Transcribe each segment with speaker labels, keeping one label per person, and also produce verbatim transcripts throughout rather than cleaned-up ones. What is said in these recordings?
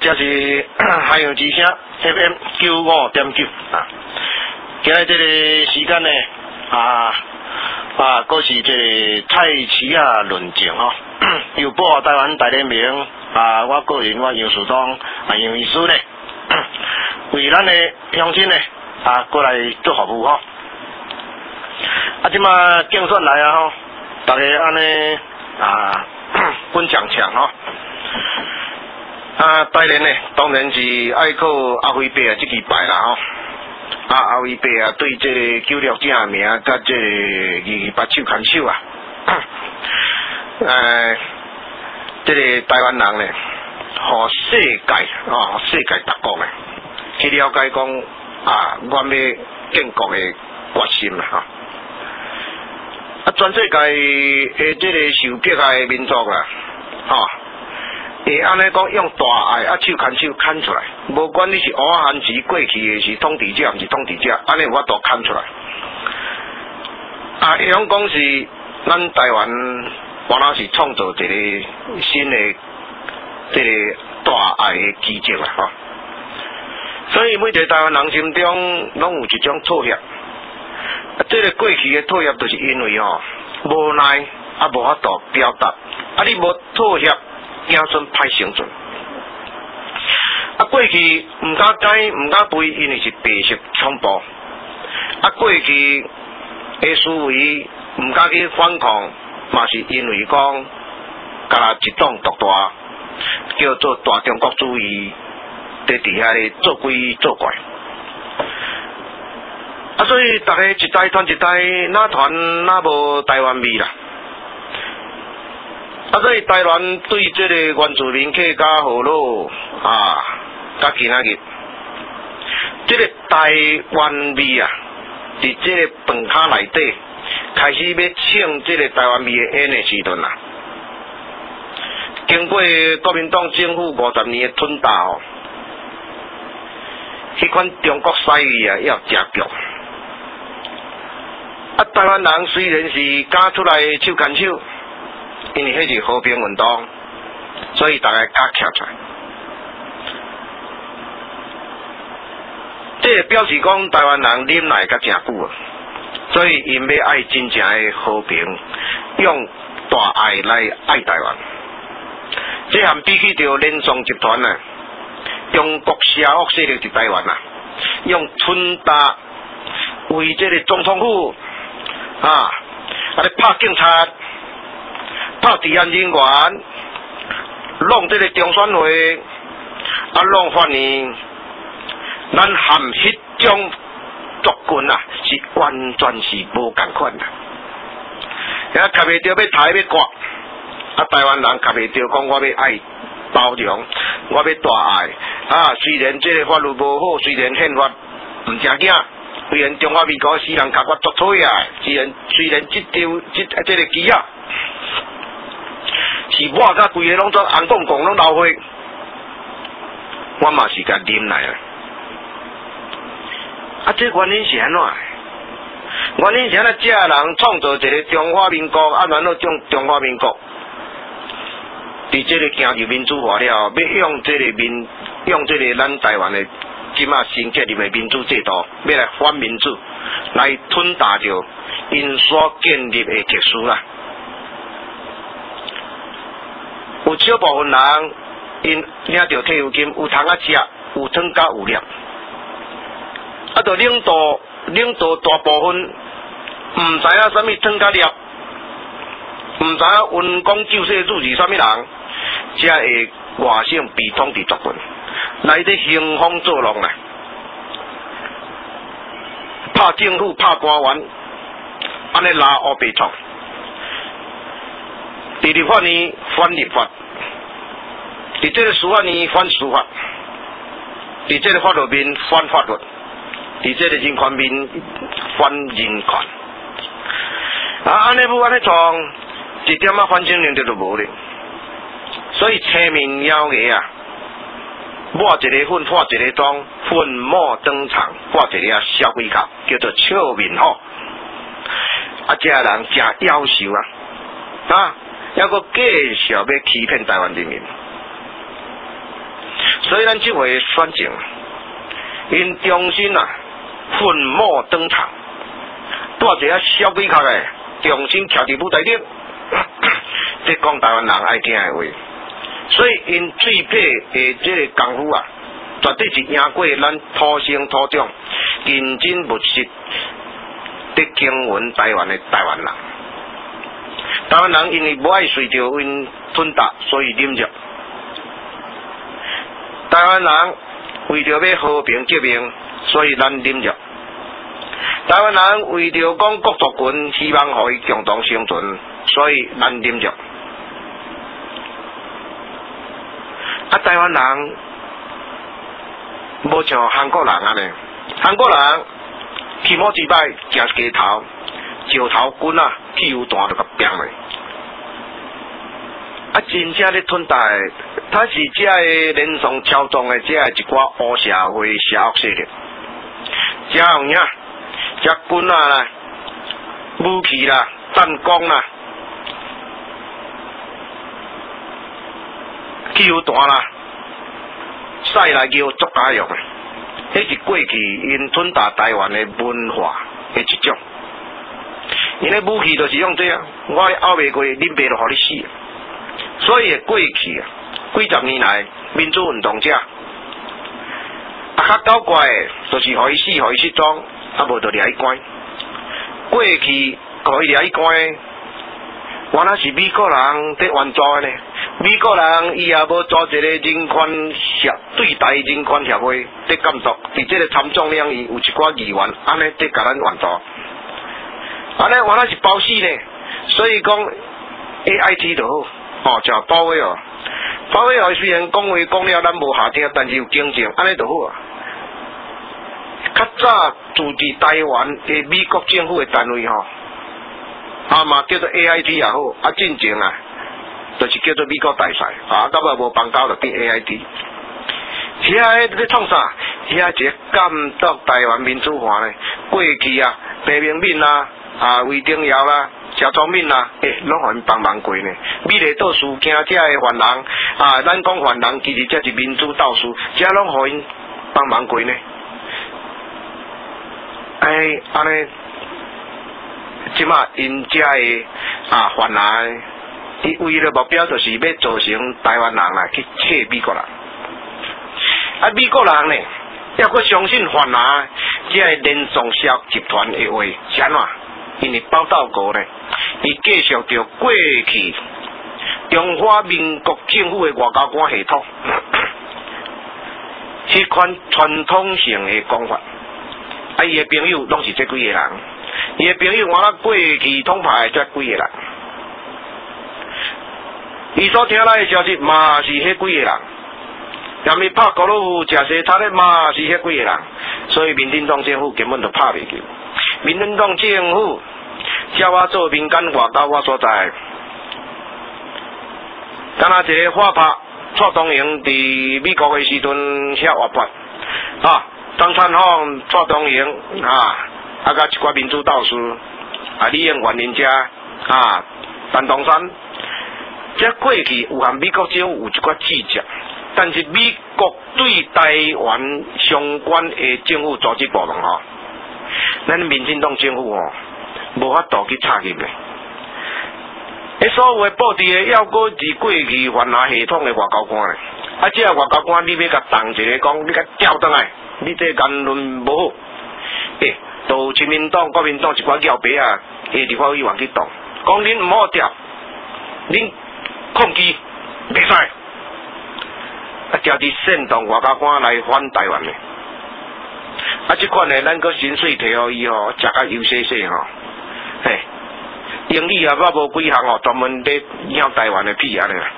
Speaker 1: 这是海洋之声 F M 九五点九啊。今日这个时间呢啊啊，佫是这个蔡奇亚论证吼，由报台湾大联盟啊，我个人我杨树东啊杨医师呢，为咱的乡亲呢啊过来做服务吼。啊，即马竞选来啊吼，大家安尼啊分强强吼。啊，当然呢，当然是爱靠阿辉伯啊这支牌啦吼。啊，阿辉伯啊，对这个九六正名，甲这个二二八手牵手啊，呃，这个台湾人呢，互世界啊，世界逐国呢，去了解讲啊，我要建国的决心啦吼。啊，全世界的这个受迫害的民族啦，吼。会安尼讲用大爱啊手牵手牵出来，无管你是乌汉时过去的是统治者，毋是统治者，安尼有法度牵出来。啊，会晓讲是咱台湾原来是创造一个新的这个大爱的奇迹啦吼。所以每一个台湾人心中拢有一种妥协。啊，这个过去的妥协，就是因为吼无奈啊无法度表达，啊你无妥协。子孙歹生存，啊过去毋敢改毋敢背，因为是白色恐怖。啊过去的思维毋敢去反抗，嘛是因为讲，甲一党独大，叫做大中国主义，在底下咧做鬼做怪。啊所以大家一代传一代，哪传哪无台湾味啦。啊，所以台湾对这个原住民客家河洛啊，甲今仔日，这个台湾味啊，伫这个饭卡内底开始要请这个台湾味的烟的时阵啊，经过国民党政府五十年的吞打哦，迄款中国西味啊要食足。啊，台湾人虽然是敢出来手牵手。因为迄是和平运动，所以大家加徛出来。这个表示讲台湾人忍耐甲诚久啊，所以因要爱真正的和平，用大爱来爱台湾。这含比起着联创集团啊，中国邪恶势力伫台湾啊，用村大为这个总统府啊，啊咧拍警察。拍治安人员，弄这个中选会，啊，弄法呢，咱含迄种族群啊，是完全是无共款的。也卡袂着要抬要刮，啊，台湾人卡袂着讲我要爱包容，我要大爱。啊，虽然这个法律无好，虽然宪法毋正经，虽然中华民国死人甲我作退啊，虽然虽然这条这这个机啊。是我甲规个拢做红公公拢流血，我嘛是甲忍耐啊。啊，这原因是安怎？原因是安怎？这人创造一个中华民国，啊，然后中中华民国，伫这个行入民主化了，要用这个民，用这个咱台湾的即马新建立的民主制度，要来反民主，来吞打着因所建立的特殊啦。有少部分人，因领着退休金，有通啊食，有汤甲有料，啊，着领导领导大部分毋知影啥物汤甲料，毋知影运功救世主是啥物人，才会外省被统治族群来伫兴风作浪啦，拍政府拍官员，安尼拉乌白创。伫立法院反立法，伫这个司法院反司法，伫这个法律面反法律，伫这个人权面反人权。啊，安尼不安尼创，一点仔反省能力都无咧。所以青面妖爷啊，抹一个粉，化一个妆，粉墨登场，挂一个小鬼头，叫做笑面虎。啊，这人真夭寿啊！啊！还阁继续要欺骗台湾人民， 所以咱这回选情，因重新啊粉墨登场，带一个小鬼壳的重新徛伫舞台顶，这讲台湾人爱听的话。所以因最配的这个功夫啊，绝对是赢过咱土生土长、认真务实、得经营台湾的台湾人。台湾人因为不爱随着因吞达，所以忍着。台湾人为着要和平结命，所以咱忍着。台湾人为着讲国族群希望可以共同生存，所以咱忍着。啊，台湾人无像韩国人安尼，韩国人起毛一摆行街头，石头棍啊，汽油弹就甲扁咧。啊，真正咧吞大，他是这个连上操纵的这一寡黑社会邪恶势力，这样呀，这棍啊、武器啦、弹弓啦、汽油弹啦，使来叫作家用的，迄是过去因吞大台湾的文化的一种。因的武器就是用这样，我拗袂过，恁爸就互你死。所以过去啊，几十年来民主运动者，啊较搞怪的，就是互伊死，互伊失踪，啊无就掠伊关。过去互伊掠伊关，原来是美国人伫援助的呢。美国人伊也无组一个人权协对台人权协会伫监督，伫这个参众两院有一寡议员安尼伫甲咱援助，安尼原来是包死呢。所以讲 A I T 就好。哦，就包围哦，包围哦。虽然讲话讲了咱无下听，但是有经证，安尼就好啊。较早住伫台湾的美国政府的单位吼，啊嘛叫做 A I T 也好，啊进前啊，就是叫做美国大使啊，到尾无放交就变 A I T。遐个咧创啥？遐一个监督台湾民主化呢？过去啊，白明敏啦，啊魏鼎尧啦。小聪明啦，诶、欸，拢互因帮忙过呢。美丽岛事件遮个犯人啊，咱讲犯人其实则是民主斗士，遮拢互因帮忙过呢。哎，安尼，即马因遮个啊犯人，伊为了目标就是要造成台湾人来去切美国人。啊，美国人呢，抑阁相信犯人遮个连宋社集团的话是安怎？因为报道过呢，伊继续着过去中华民国政府的外交官系统，迄款传统性的讲法。啊，伊的朋友拢是这几个人，伊的朋友我那过去统派这几个人，伊所听来的消息嘛是迄几个人，踮咧拍高尔夫、食西餐的嘛是迄几个人，所以民进党政府根本就拍袂记。民进党政府叫我做民间外交，我所在，敢若一个花拍蔡东营伫美国的时阵遐活泼啊，张灿凤、蔡东营啊，啊甲一寡民主斗士啊，李应元人家啊，陈东山，这过去有和美国政府有一寡计较，但是美国对台湾相关的政府组织部门吼。咱民进党政府吼，无法度去插入咧。迄所有的布置的，要搁是过去犯下系统的外交官咧。啊，这个外交官你要甲动一个讲，你甲调转来，你这言论无好。诶，都亲民党、国民党一寡叫白啊，下立法委员去动，讲恁毋好调，恁抗击袂使。啊，调伫煽动外交官来反台湾咧。啊，即款诶，咱搁薪水摕互伊吼，食甲油细细吼，嘿，英语也捌无几项吼，专门咧鸟台湾诶屁安尼啦。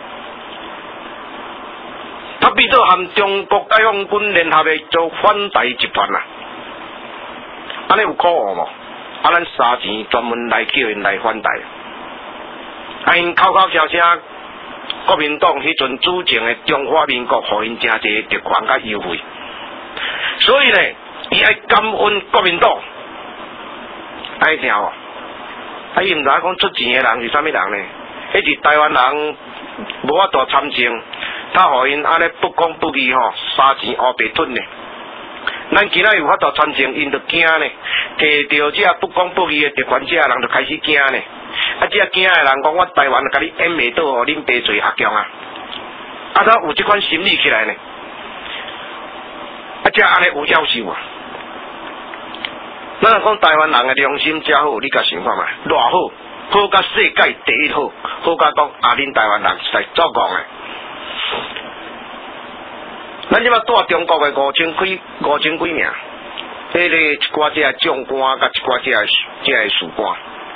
Speaker 1: 他比做含中国解放军联合诶做反台集团啦，安尼有可恶无？啊，咱沙钱专门来叫因来反台，啊，因口口声声国民党迄阵主政诶中华民国，互因诚济特权甲优惠。所以呢，伊爱感恩国民党，爱听哦。啊，伊毋知讲出钱的人是啥物人呢？迄是台湾人无法度参政， 他互因安尼不公不义吼，沙钱乌白吞呢。咱今仔有法度传承，因就惊呢。摕到这不公不义的特权，这人就开始惊呢。啊，这惊的人讲，我台湾甲你演袂倒，互恁爸做下强啊！啊，他有这款心理起来呢。啊，这安尼有夭寿啊！咱讲台湾人的良心真好，你甲想看嘛，偌好，好甲世界第一好，好甲讲啊，恁台湾人是来做戆的。咱即摆住中国的五千几五千几名，迄个一寡只将官，甲一寡只只个士官，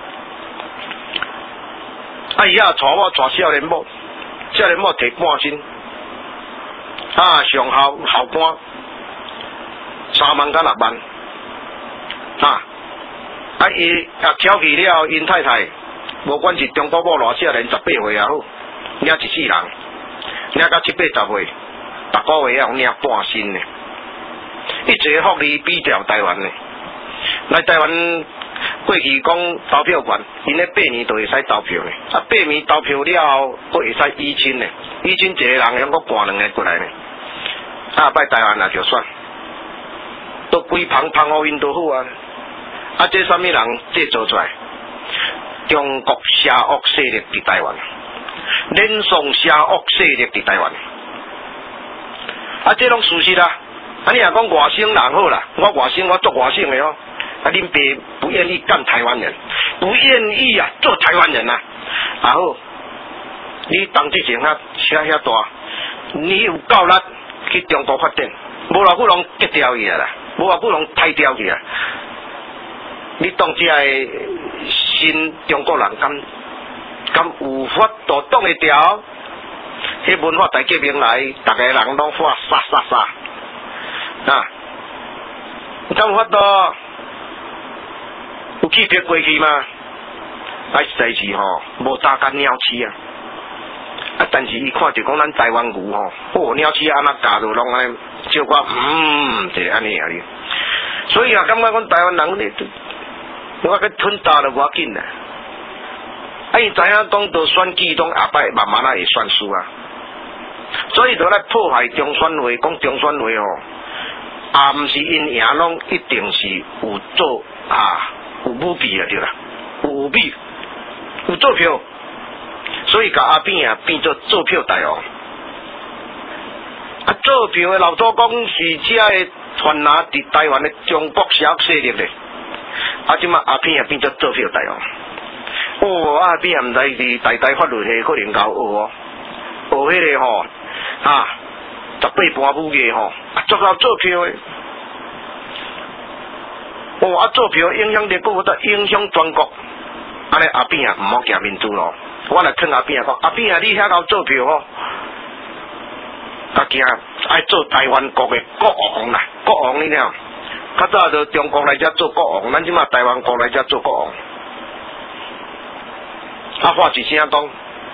Speaker 1: 啊伊啊带我带少年某，少年某摕半薪，啊上校校官三万甲六万，啊啊伊啊挑起了因太太，无管是中国某偌少年，十八岁也好，领一世人，领到七八十岁。逐个月要领半薪呢，伊这个福利比掉台湾呢。来台湾过去讲投票权，因咧八年就会使投票呢。啊，八年投票了后，佫会使依亲呢。依亲一个人用佫赶两个过来呢。啊，摆台湾也就算，都规旁旁奥运都好啊。啊，这啥物人制造出来？中国邪恶势力伫台湾，连宋邪恶势力伫台湾。啊，这拢事实啦。啊，你若讲外省人好啦，我外省我做外省的哦。啊，恁爸不愿意干台湾人，不愿意啊做台湾人啊。啊好，你当之前啊写遐大，你有够力去中国发展，无偌久拢结掉去啊啦，无偌久拢拆掉去啊。你当这个新中国人敢敢有法度挡会掉？迄文化大革命来，逐个人拢发杀杀杀，啊！敢有法度有去别过去吗？啊，实在是吼，无搭干鸟鼠啊！啊，但是伊看着讲咱台湾牛吼，哦，鸟鼠安那加入拢安尼，照我嗯，就是安尼啊哩。所以啊，感觉讲台湾人咧，我个吞大都无要紧啦。啊，伊知影讲到选举拢下摆慢慢啊会选输啊。所以就来破坏中选会，讲中选会哦，啊，毋是因赢拢一定是有做啊有舞弊啊对啦，有舞弊，有做票，所以甲阿扁啊变做做票大王。啊，做票的老祖公是遮个传拿伫台湾的中国邪恶势力咧，啊，即马阿扁啊变做做票大王。哦，阿扁啊毋知是大大法律系可能搞学哦。学迄个吼，啊，十八般武艺吼，啊，做到做票的，哦，啊，做票影响力，佫有得影响全国，安尼阿扁啊，毋好行民主咯。我来劝阿扁啊讲，阿扁啊，你遐够做票吼，啊，惊爱做台湾国的国王啦，国王你了，较早就中国来遮做国王，咱即马台湾国来遮做国王，啊，话一声讲。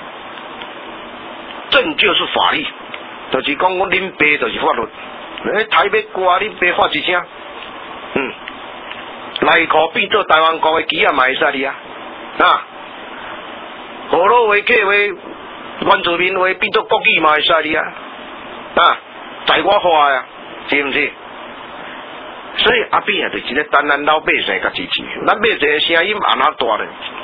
Speaker 1: 政就是法律，就是讲我恁爸就是法律。你台北挂恁爸发一声，嗯，内裤变做台湾国的旗啊，嘛会使你啊，啊，河洛话、客话、原住民话变做国语嘛会使你啊，啊，在我话呀，是毋是？所以阿扁啊，就是咧等咱老百姓甲支持，咱百姓的声音安那大咧。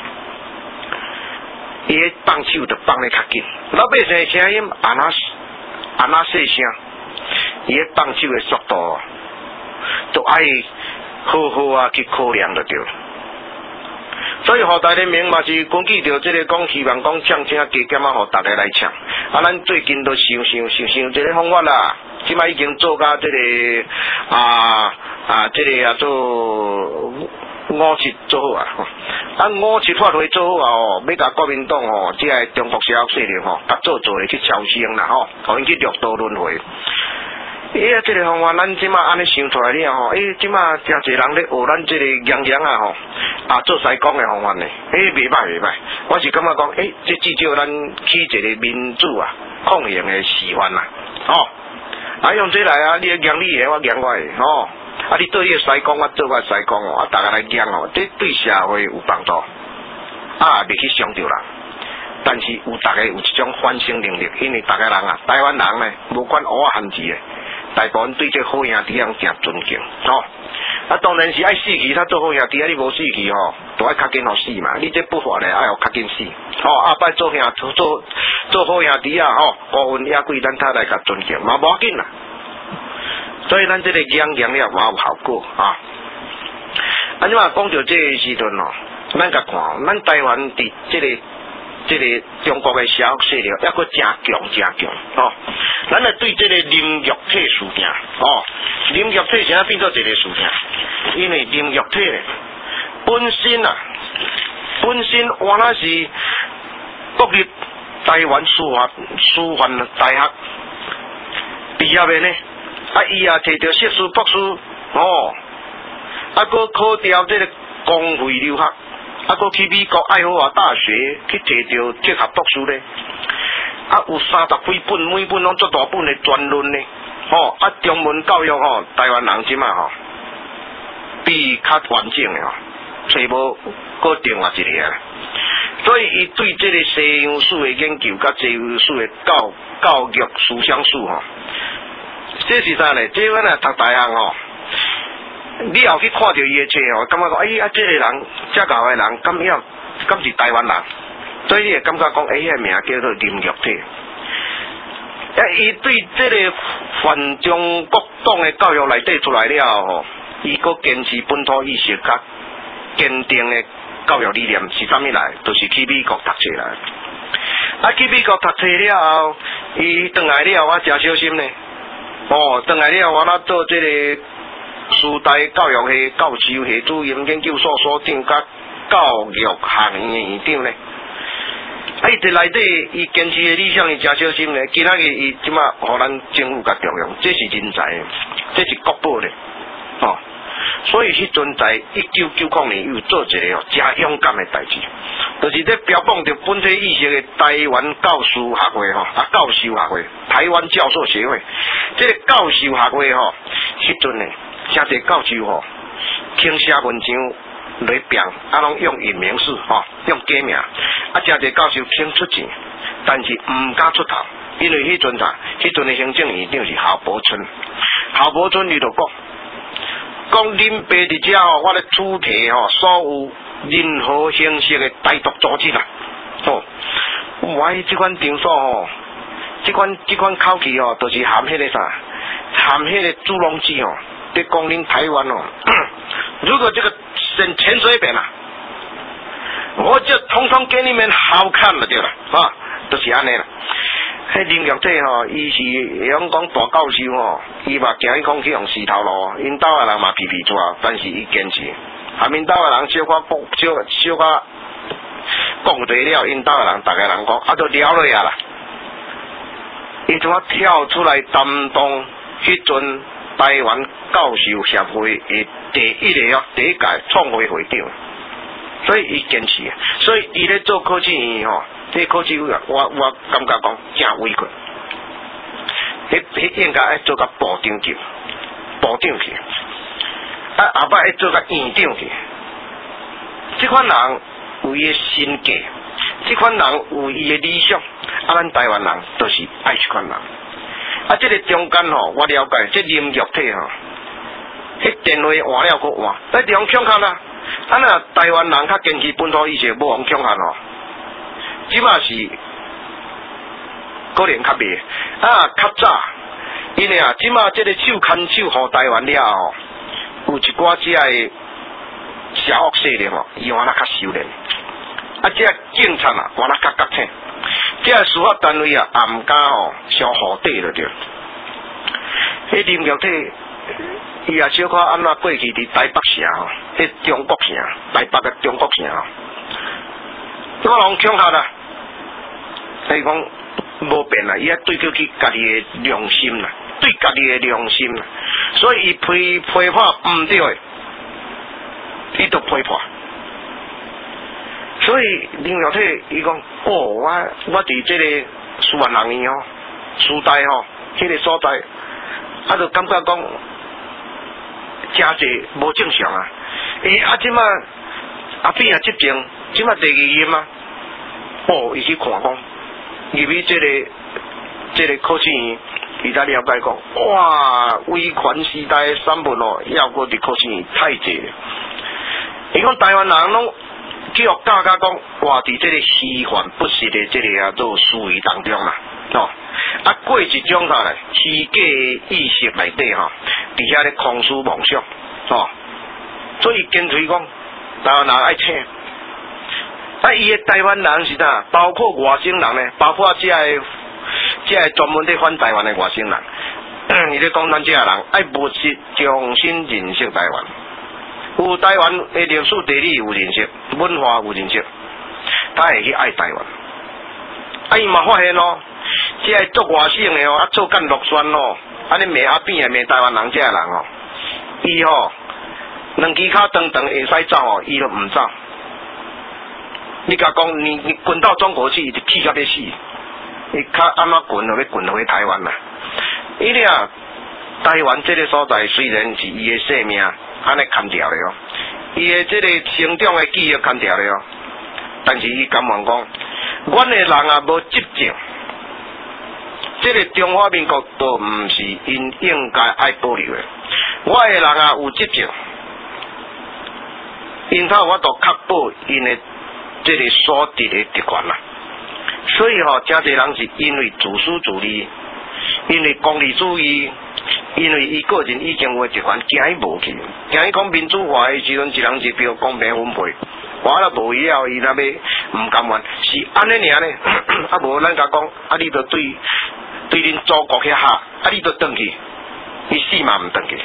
Speaker 1: 伊个放手就放得较紧，老百姓的声音安那安那细声，伊个放手的速度都爱好好啊去考量就对。所以互大人民嘛是根据着这个讲，希望讲抢请加减啊，互大家来抢。啊，咱最近都想想想想这个方法啦，即摆已经做到这个啊啊这个啊做。五七做好啊！啊，五七法会做好啊！哦，要甲国民党哦，即个中国邪恶势力吼，甲做做嚟去超升啦吼，互因去六道轮回。哎呀，这个方法咱即马安尼想出来了吼，哎，即马真侪人咧学咱这个洋洋啊吼，啊做西讲的方法呢，哎，袂歹袂歹。我是感觉讲，哎，这至少咱起一个民主啊抗衡的示范啦，吼。啊，用这来啊，你洋你的，我洋我的，吼。啊！你对迄个西讲，我做我西讲哦，啊，大家来讲哦，这对社会有帮助。啊，袂去伤着人， 但是有大家有一种反省能力，因为大家人啊，台湾人呢，无管乌啊汉字的，大部分对这好兄弟人诚尊敬，吼、哦。啊，当然是爱死去，他做好兄弟啊，你无死去吼，都爱较紧互死嘛。你这不法的爱互较紧死，吼、哦。啊，拜做兄做做做好兄弟啊，吼、哦，高温野贵，咱他来甲尊敬，嘛无要紧啦。所以咱这个养养了嘛有效果啊。啊，你嘛讲到这个时阵哦，咱甲看，咱台湾伫这个。这个中国的社会势力还佫真强真强哦，咱来对这个林玉体事件哦，林玉体现在变做一个事件，因为林玉体咧本身啊，本身原来是国立台湾师范师范大学毕业的呢，啊伊也摕到硕士博士哦，啊佫考调这个公费留学。啊，佫去美国爱荷华大学去摕到哲学博士咧，啊有三十几本，每本拢足大本的专论咧，吼、哦、啊中文教育吼、哦，台湾人即嘛吼，比较完整的吼，找无佫另外一个啊，所以伊对这个西洋史的研究，甲西洋史的教教育思想史吼，这是啥咧？这个呢读大学吼。你后去看到伊的册哦，感觉讲，哎啊，这个人，遮教的人，敢要，敢是台湾人，所以你会感觉讲，哎，迄个名叫做林玉体。啊，伊对这个反中国党的教育内底出来了吼，伊佫坚持本土意识甲坚定的教育理念是啥物来？就是去美国读册来。啊，去美国读册了后，伊转来了，我真小心呢。哦，转来了，我那做这个。师大教育系教授系主任研究所所长甲教育行业院长咧，啊，伊伫内底伊坚持的理想，伊真小心咧。今仔日伊即马互咱政府甲重用，这是人才，这是国宝咧，哦。所以迄阵在一九九九年又做一个哦，真勇敢的代志，就是咧标榜着本体意识的台湾教师学会吼，啊教授学会，台湾教授协会，这个教授学会吼，迄阵咧。真侪教授吼，倾写文章来编，啊，拢用隐名式吼，用假名，啊，真侪教授倾出钱，但是唔敢出头，因为迄阵啥，迄阵的行政院长是郝柏村，郝柏村伊就讲，讲恁爸伫遮吼，我咧主题吼，所有任何形式的台独组织啦，哦，我即款场所吼，即款即款口气吼，就是含迄个啥，含迄个猪笼子吼。在讲恁台湾哦，如果这个省潜水扁啊，我就通通给你们好看了对了啊，就是安尼啦。迄林玉体吼，伊是会晓讲大教授吼，伊嘛惊伊讲去用石头路，因兜的人嘛皮皮抓，但是伊坚持。啊，因兜的人小可讲小小可讲对了，因兜的人，大家人讲啊，都了了呀啦。伊怎啊跳出来担当迄阵？台湾教授协会的第一个哦，第一届创会会长，所以伊坚持，所以伊咧做科技园吼，这科技园我我感觉讲真委屈，迄迄应该爱做甲部长级，部长去，啊后摆爱做甲院长去，这款人有伊的心计，这款人有伊的理想，啊咱台湾人都是爱这款人。啊，这个中间吼，我了解，这林玉体吼，迄电话换了搁换，在地方抢看啦。啊，那台湾人较坚持本土意识，无往抢看吼，即马是可能较袂啊，较早，因为啊，即马这个手牵手互台湾了吼，有一寡只个小恶势力吼，伊原来较收敛，啊，这警察啊，原来较觉醒。这个司法单位啊，也唔敢吼相互底了对。迄林玉体，伊也小可安怎过去伫台北城吼，迄中国城，台北嘅中国城吼，我拢抢下啦。所以讲无变啦，伊啊对得起家己嘅良心啦，对家己嘅良心啦，所以伊批批判唔对嘅，伊都批判。所以林玉体伊讲，哦，我我伫这个师范学院吼，师大吼，迄个所在，啊，就感觉讲，真侪无正常啊！诶，啊，即马阿扁也执政，即马第二任啊， 哦，伊去看讲，入去这个这个考试院，伊才了解讲，哇，威权时代的散文哦，要过伫考试院太济了。伊讲台湾人拢教教甲讲，活伫这个虚幻不实的这个啊做思维当中啦，哦，啊过一种啥咧虚假意识内底吼，伫遐咧空思妄想，哦，所以坚持讲台湾人爱听。啊，伊个台湾人是哪？包括外省人呢，包括这个这个专门咧反台湾的外省人，伊咧讲咱这个人爱务实，重新认识台湾。有台湾的历史地理有认识，文化有认识，他会去爱台湾。啊，伊嘛发现哦，这个做外省的哦，啊做干落选哦，啊你骂阿扁的骂台湾人这个人哦，伊哦两支脚长长会使走哦，伊都唔走。你甲讲，你你滚到中国去，就气到要死。你较安怎滚，就要滚回台湾啦。伊咧啊，台湾这个所在虽然是伊的生命安尼砍掉了哦，伊的这个成长的记忆砍掉了哦，但是伊甘愿讲，阮的人啊无执政，这个中华民国都唔是因应该爱保留的。我的人啊有执政，因他我都确保因的。这个所得的特权啦，所以吼、哦，真侪人是因为自私自利，因为功利主义，因为伊个人已经有特权，惊伊无去，惊伊讲民主化的时阵一人一票公平分配，我了无以后伊那要唔甘愿，是安尼尔呢？啊无咱甲讲，啊你着对对恁祖国去下，啊你着转去，伊死嘛唔转去。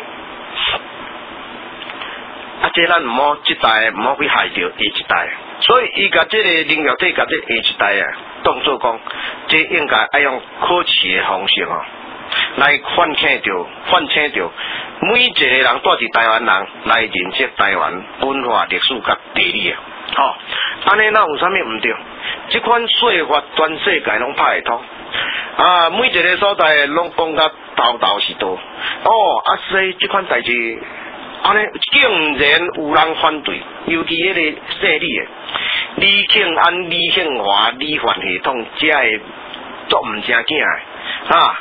Speaker 1: 啊，这咱唔好这代唔好去害着下一代，所以伊甲这个领导体甲这下一代啊，当作讲，这应该爱用可耻的方式哦，来唤醒着、唤醒着每一个人带伫台湾人来认识台湾文化、历史甲地理啊，吼、哦，安尼那有啥物唔对？这款说法全世界拢拍会通啊，每一个所在拢讲甲头头是道哦，啊所以这款代志。安尼竟然有人反对，尤其迄个势力的李庆安、李庆华、李范系统，这个做唔正经的啊，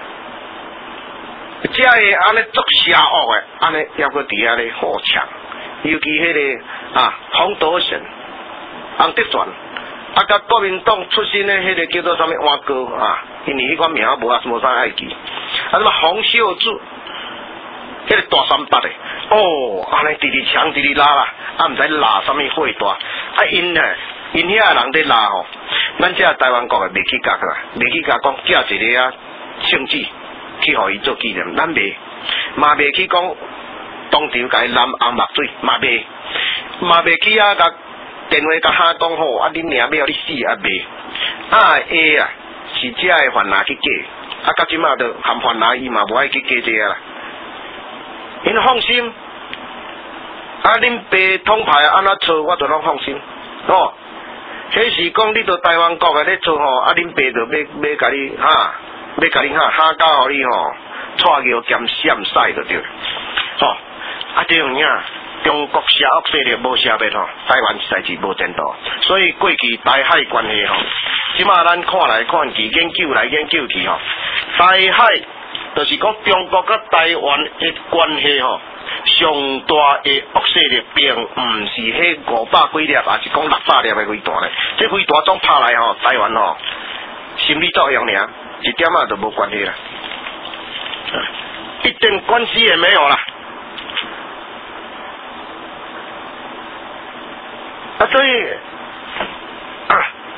Speaker 1: 这个安尼做邪恶的，安尼要搁伫遐咧好强，尤其迄、那个啊洪德成、洪德全，啊甲国民党出身的迄个叫做啥物蛙哥啊，因为迄款名无啊无啥爱记，啊什么洪秀柱。迄个大三八的，哦，安尼直直抢直直拉啦，啊，唔知拉什么火大，啊因呢，因遐人在拉吼，咱这台湾国的袂去甲啦，袂去甲讲寄一个啊圣旨去互伊做纪念，咱袂，嘛袂去讲当场甲伊淋红墨水，嘛袂，嘛袂去啊甲电话甲喊讲吼，啊恁娘要你死啊袂，啊会啊，是这个犯人去嫁，啊到即马都含犯人伊嘛无爱去嫁这啦。因放心，啊！恁爸统派安怎做，我就拢放心。哦，迄是讲你到台湾国的咧做吼，啊！恁爸就要要甲你哈，要甲你哈哈到互你吼，带尿兼闪屎就对了。吼、哦，啊这样样，中国邪恶势力无消灭吼，台湾实在是无前途。所以过去台海关系吼，即马咱看来看去，研究来研究去吼，台海。就是讲中国甲台湾的关系吼，上大的恶势力并唔是迄五百几粒，还是讲六百粒的飞弹咧。这飞弹总拍来吼，台湾吼心理作用尔，一点仔都无关系啦，一点关系也没有啦。啊，所以啊，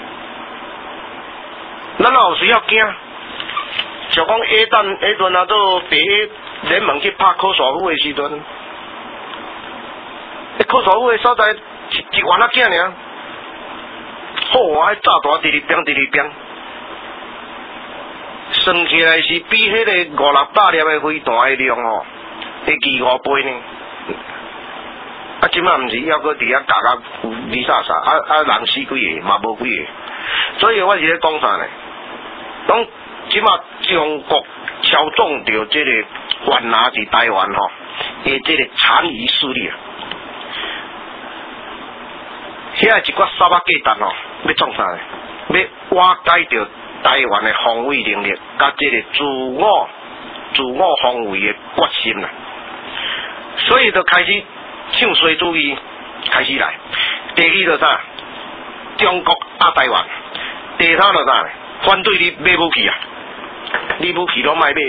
Speaker 1: 咱有时要惊。就讲下阵下阵啊，都第一联盟去拍科索府的时阵，科索府的所在一一万啊囝尔，好啊，炸弹直直变直直变，算起来是比迄个五六百粒的飞弹的量哦，会记五倍呢。啊，即摆毋是要搁伫遐夹甲二三三，啊啊人死几个嘛无几个，所以我是咧讲啥呢？讲。即马中国操纵着这个泛拿伫台湾吼，诶，这个残余势力啊，遐一寡沙巴鸡蛋吼，要创啥呢？ 要瓦解掉台湾的防卫能力，甲这个自我自我防卫的决心啦。所以就开始唱衰主义开始来。第二就啥？中国压台湾。第三就啥？反对你买武器啊！你武器拢卖买。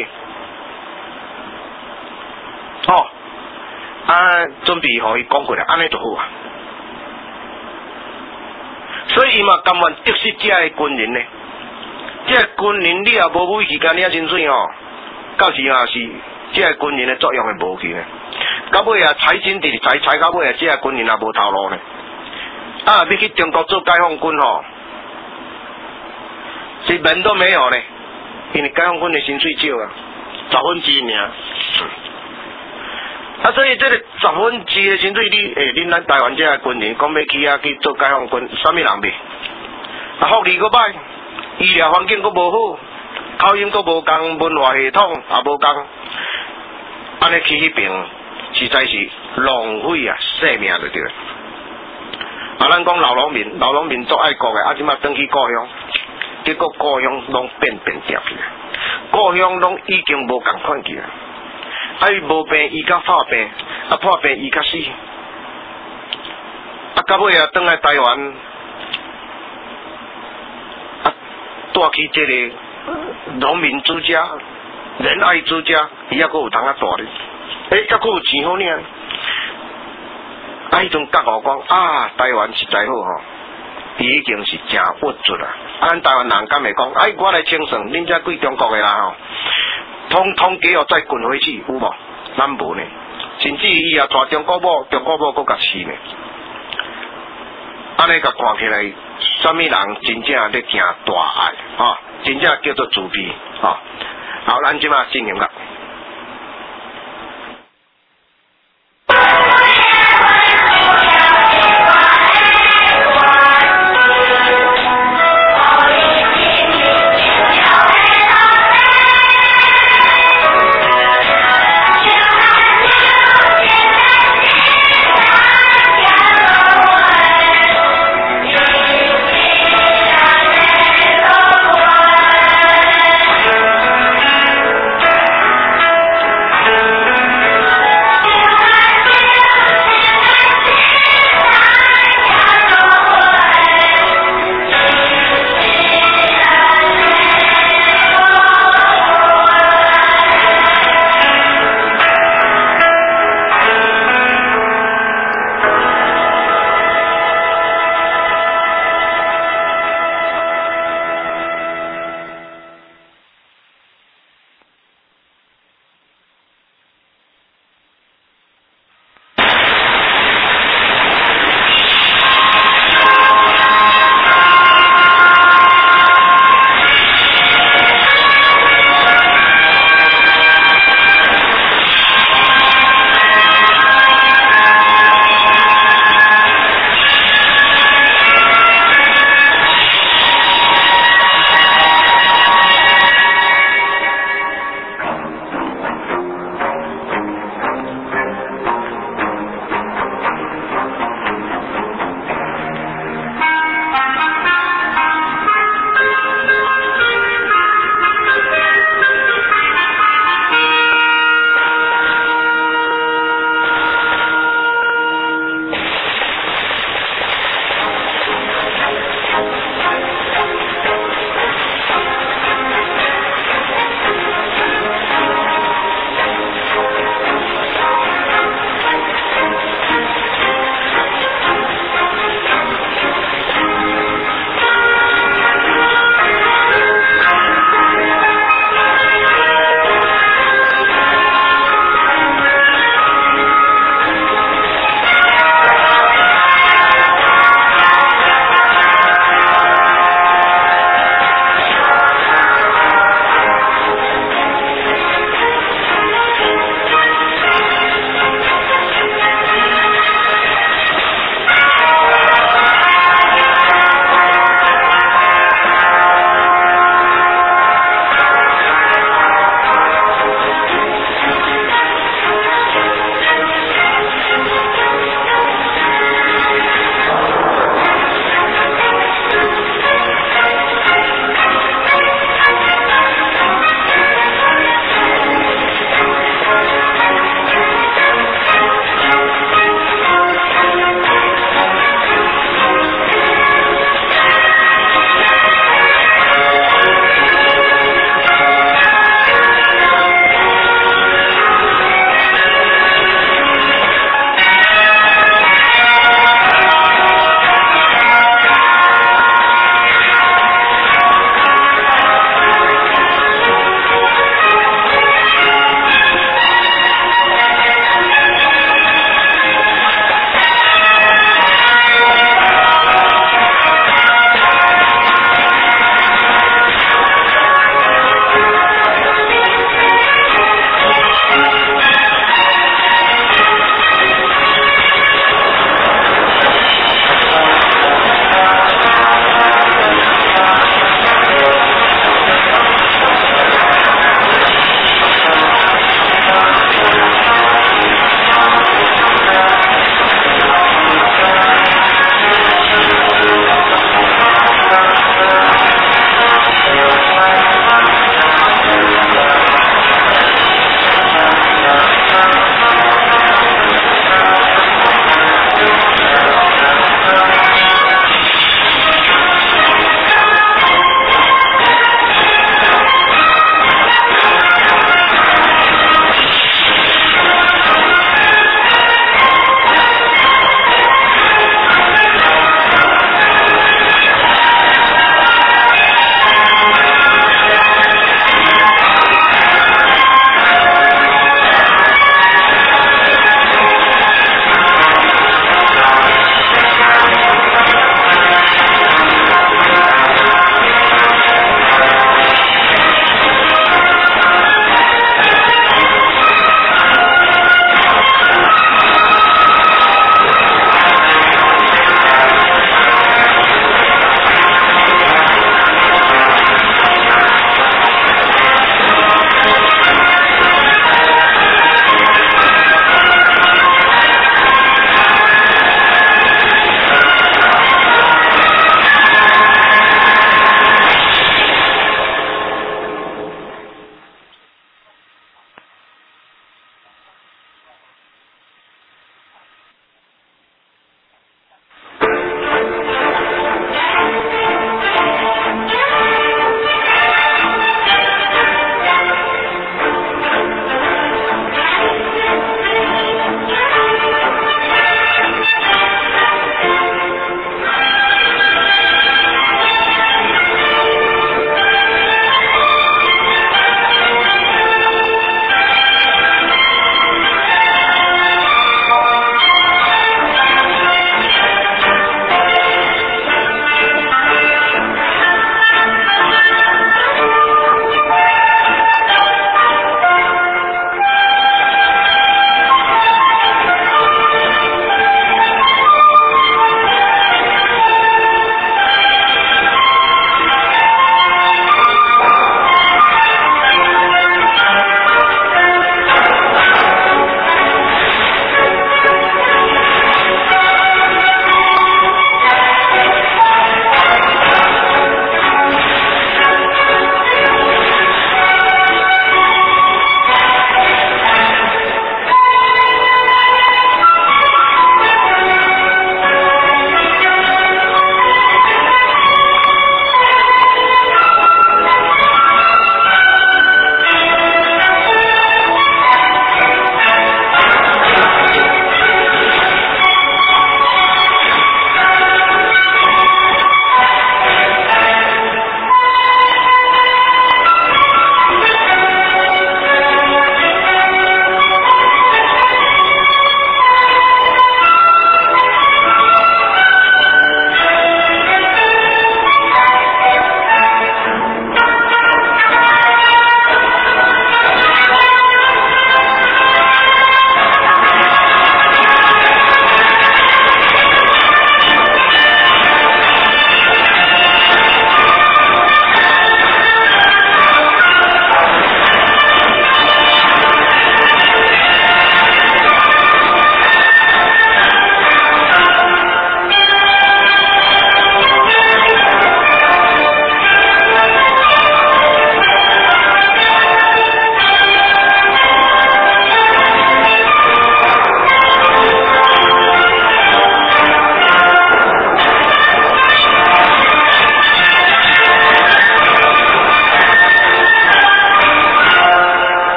Speaker 1: 哦，啊，准备互伊讲过来，安尼就好啊。所以伊嘛甘愿得失这个军人呢，这个军人你也无武器，干你也真水哦。到时啊是这个军人的作用会无去呢。到尾啊，财经直直财财到尾啊，这个军人也无头路呢。啊，要去中国做解放军吼，是门都没有呢，因为解放军的薪水少啊，十分之一尔。啊，所以这个十分之一的薪水，你诶，恁咱台湾这个军人讲要去啊去做解放军，啥物人袂？啊，福利阁歹，医疗环境阁无好，口音阁无共，文化系统也无共，安尼去迄边实在是浪费啊生命就对了。啊，咱讲老农民，老农民做爱国的，啊，即马转去故乡，结果故乡拢变变掉去，故乡拢已经无共款去啊。啊，伊无病，伊甲破病，啊破病伊甲死，啊到尾啊，转来台湾，啊带去这个农民之家、仁爱之家，伊还阁有通啊住咧，诶，还阁有钱好呢。啊，迄阵甲我讲啊，台湾实在好吼，已经是真屈足啦。啊，咱台湾人敢会讲，哎，我来清算，恁遮贵中国的啦吼。通通给我再滚回去，有无？咱无呢，甚至伊也抓中国某，中国某搁甲饲呢。安尼甲看起来，什么人真正咧行大爱啊？真正叫做自卑啊！好，咱即马进行啦。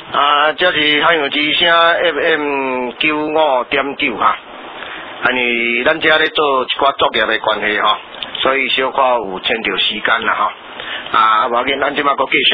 Speaker 1: 啊，这是汉语之声 F M 九五点九哈。因为咱遮咧做一寡作业的关系吼，所以小可有牵着时间啦吼。啊，无要紧，咱即马搁继续。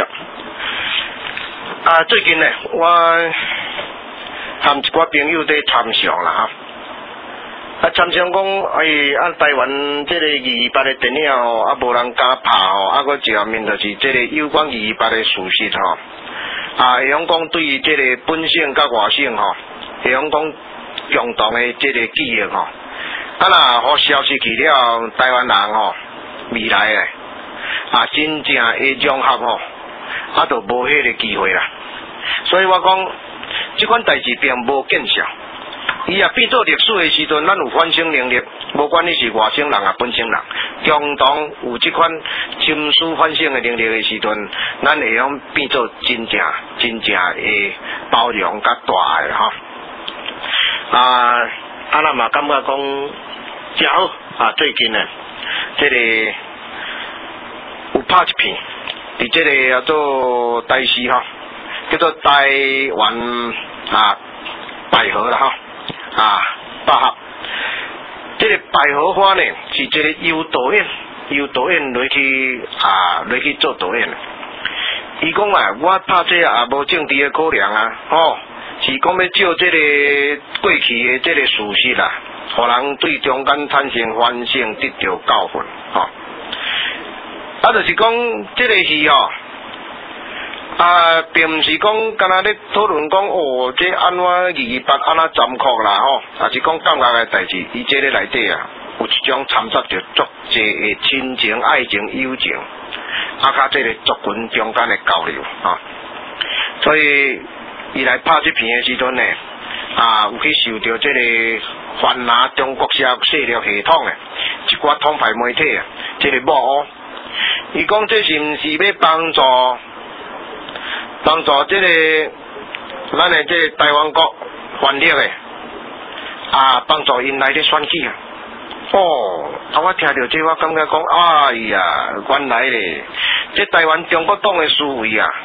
Speaker 1: 啊，最近呢，我和一寡朋友在参详啦哈。啊，参详讲，哎，啊，台湾这个二二八的电影吼，啊，无人敢拍吼，啊，搁一方面就是这个有关二二八的事实吼。啊，会用讲对这个本省甲外省吼，会用讲共同的这个记忆吼。啊，若互消失去了，台湾人吼，未来诶，啊，真正会融合吼，啊，就无迄个机会啦。所以我讲，即款代志并无见效。伊也变做历史的时阵，咱有反省能力，无管你是外省人啊、本省人，共同有即款深思反省的能力的时阵，咱会用变做真正真正的包容甲大爱哈。啊，啊咱嘛感觉讲真好啊！最近呢，这个有拍一片，伫这个叫做台视哈，叫做台湾啊百合啦哈。啊，百合，这个百合花呢，是这个由导演，由导演落去啊，落去做导演。伊讲啊，我拍这也无政治的考量啊，吼，是讲要照这个过去的这个事实啦，互人对中间产生反省，得到教训，吼。啊，就是讲这个戏吼。啊，并毋是讲敢若咧讨论讲哦，这安怎二二八安怎残酷啦吼，啊是讲感觉的代志，伊这咧内底啊，有一种掺杂着足济的亲情、爱情、友情，啊甲这个族群中间的交流啊，所以伊来拍这片的时阵呢，啊有去受到这个泛拿中国社势力系统的一寡统派媒体啊，这个幕后，伊讲这是毋是要帮助？帮助这个咱的这个台湾国权力的啊，帮助因来咧选举啊。哦，啊，我听到这，我感觉讲，哎呀，原来咧，这台湾中国党的思维啊，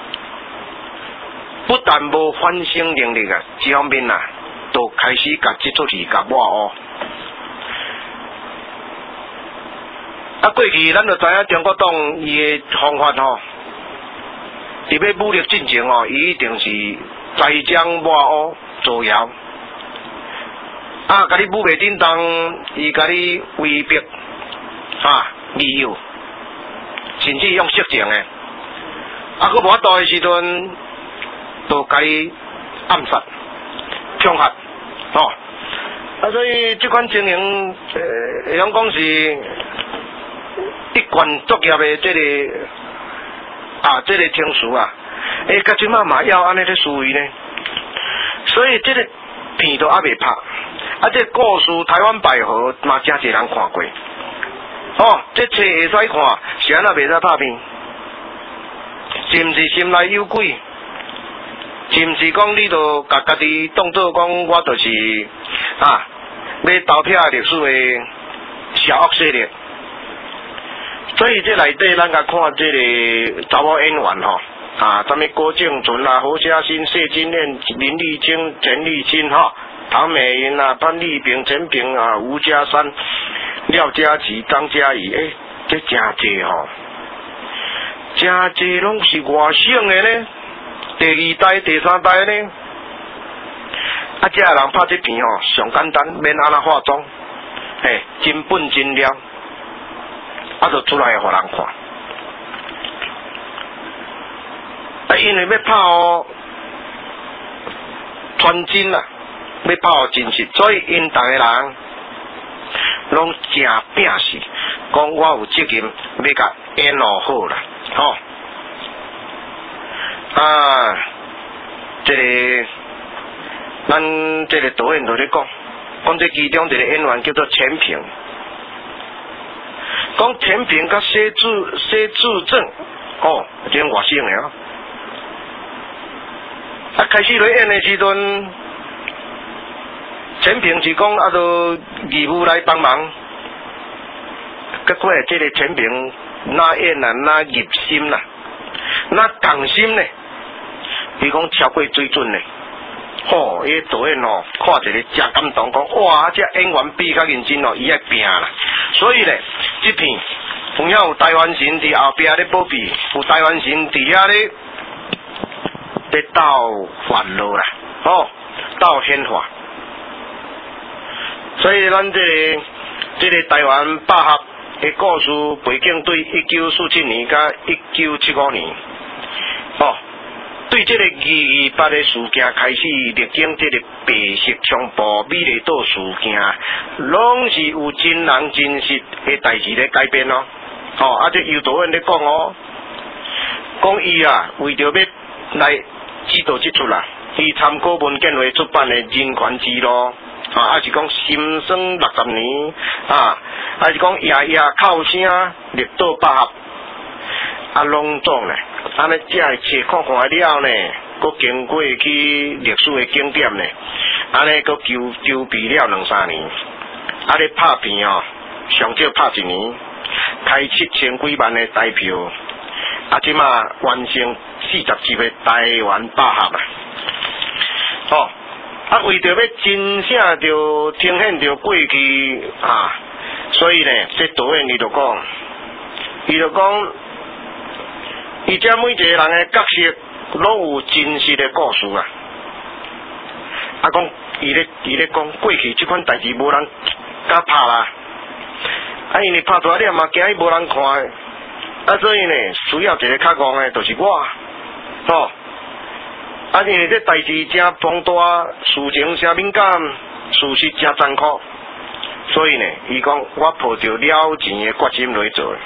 Speaker 1: 不但无反省能力啊，这方面啊，都开始甲这出戏甲抹黑。啊，过去咱就知影中国党伊的方法吼。伫要武力进前哦，伊一定是栽赃抹黑、造谣，啊，甲你武袂叮当，伊甲你威逼、啊、利诱，甚至用色情诶，啊，佮无法度诶时阵，都甲你暗杀、恐吓，吼、哦，啊，所以即款情形，呃，会用讲是一贯作业诶，即、这个。啊，这个情绪啊，诶，甲即马嘛要安尼咧思维呢，所以这个片都还未拍，啊，这个故事台湾百合嘛真侪人看过，哦，这册会使看，是安那袂使拍片，是毋是心内有鬼？是毋是讲你都甲家己当作讲我就是啊，要投票历史的小恶势力？所以这内底咱甲看这个查某演员吼，啊，什么郭敬淳啦、侯嘉欣、谢金燕、林立青、陈立新哈、唐美云啊、潘丽萍、陈萍啊、吴嘉珊、廖嘉琪、张嘉怡，诶、欸，这真济吼，真济拢是外省的呢，第二代、第三代呢，啊，这人拍这片吼，上简单，免安那化妆，嘿，真本真了。啊，就出来互人看。啊，因为要拍哦传真啊，要拍哦真实，所以因逐个人拢真拼死，讲我有责任要甲演落好啦，吼、哦。啊，这个咱这个导演就咧讲，讲这其中一个演员叫做陈平。讲陈平甲谢志谢志正，哦，这外省的哦。啊，开始来演的时阵，陈平是讲啊，都义务来帮忙。结果这个陈平哪演啊，哪入心啦，哪动心呢？ 伊讲超过水准嘞。吼，伊导演吼看一个真感动，讲哇，这演员比较认真哦，伊爱拼啦。所以咧，这片同样有台湾神伫后壁咧保庇，有台湾神伫遐咧咧斗烦恼啦，吼，斗显化。所以咱这个这个台湾百合的故事背景对一九四七年甲一九七五年，哦。对这个二二八的事件开始，历经这个白色恐怖、美丽岛事件，拢是有真人真实的代志咧改编哦。哦，啊，这尤导演咧讲哦，讲伊啊，为着要来指导这出啦，伊参考文建会出版的《人权之路》，啊，还是讲心酸六十年，啊，还是讲夜夜哭声，绿岛百合。啊，拢总咧，安尼只会册看看了呢，佮经过去历史的景点呢，安尼佮周周备了两三年，啊咧拍片哦，上少拍一年，开七千几万的台票，啊即马完成四十集的台湾百合啊，哦，啊为着要真正着呈现着过去啊，所以呢，这导演伊就讲，伊就讲。伊遮每一个人的角色拢有真实的故事啊！啊，讲伊咧伊咧讲过去即款代志无人敢拍啦，啊，因为拍出来了嘛，惊伊无人看的，啊，所以呢，需要一个较戆的，就是我，吼、哦，啊，因为这代志真庞大，事情真敏感，事实真残酷，所以呢，伊讲我抱着了钱的决心来做。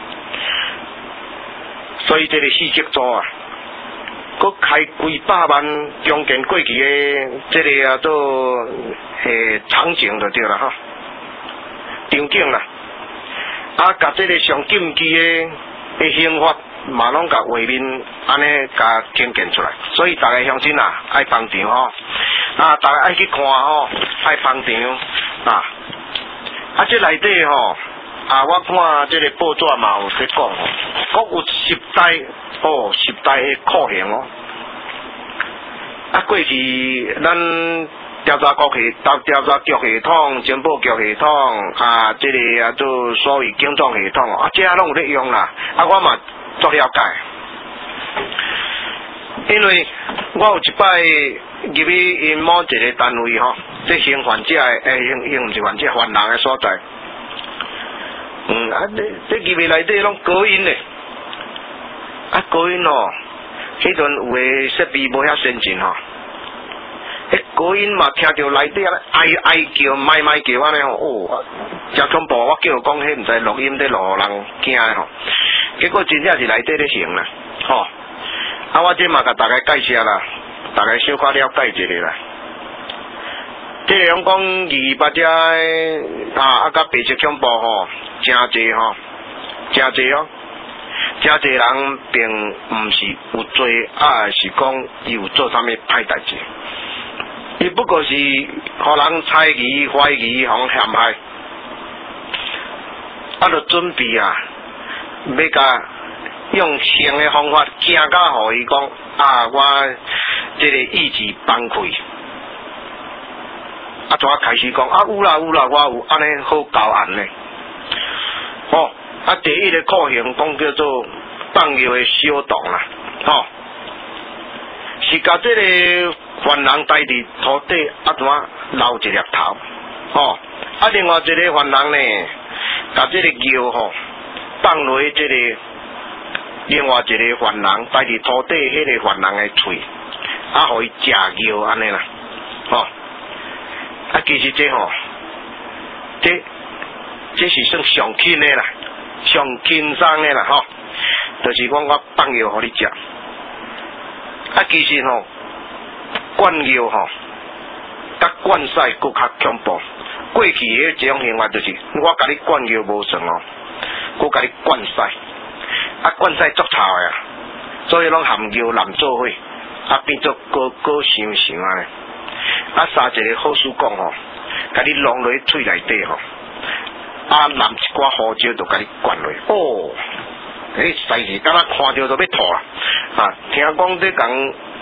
Speaker 1: 所以这个四节组啊，佮开几百万中间过去的这个啊做诶场景就对了哈，场景啦，啊，甲这个上禁忌的的刑法嘛拢甲画面安尼甲呈现出来，所以大家乡亲啊爱捧场吼，啊，大家爱去看吼，爱捧场啊，啊，这内底吼。啊！我看这个报纸嘛有在讲吼，国有十大哦，十大的酷刑哦。啊，过去咱调查局系、调调查局系统、情报局系统啊，这个啊做所谓警状系统啊，这拢有咧用啦。啊，我嘛做了解，因为我有一摆入去因某一个单位吼，这刑犯者诶，刑刑毋是犯者，犯人诶所在。嗯啊，这这入去内底拢隔音咧，啊隔音哦，迄阵有诶设备无遐先进吼，迄隔音嘛听着内底啊哀哀叫、麦麦叫安尼吼，哦，真恐怖！我叫讲迄毋知录音在录互人惊诶吼，结果真正是内底咧行啦，吼、哦，啊我这嘛甲大家介绍啦，大家小可了解一下啦。这个讲讲二八只啊啊，甲白色恐怖吼，真济吼，真济哦，真济人并毋是有做，啊是讲伊有做啥物歹代志，伊不过是互人猜疑、怀疑、互陷害，啊，就准备啊，要甲用性的方法惊甲互伊讲啊，我这个意志崩溃。啊！怎开始讲啊？有啦有啦，我有安尼好教案呢。哦，啊，第一个酷刑讲叫做放尿的小洞啦，哦，是甲这个犯人待伫土地啊，怎捞一粒头，哦，啊，另外一个犯人呢，甲这个尿吼放落这个另外一个犯人待伫土地迄个犯人的喙，啊，互伊食尿安尼啦，哦。啊，其实这吼，这这是算上轻的啦，上轻松的啦吼，就是讲我放药互你食。啊，其实吼，灌药吼，甲灌屎佫较恐怖。过去的这种行为就是，我甲你灌药无算哦，佫甲你灌屎，啊灌屎足臭的啊，所以拢含药淋做伙，啊变做高高想想安尼。啊，三一个好事讲吼，甲你弄落去喙内底吼，啊淋一寡胡椒就甲你灌落去，哦，迄实是敢若看着都要吐啦！啊，听讲这讲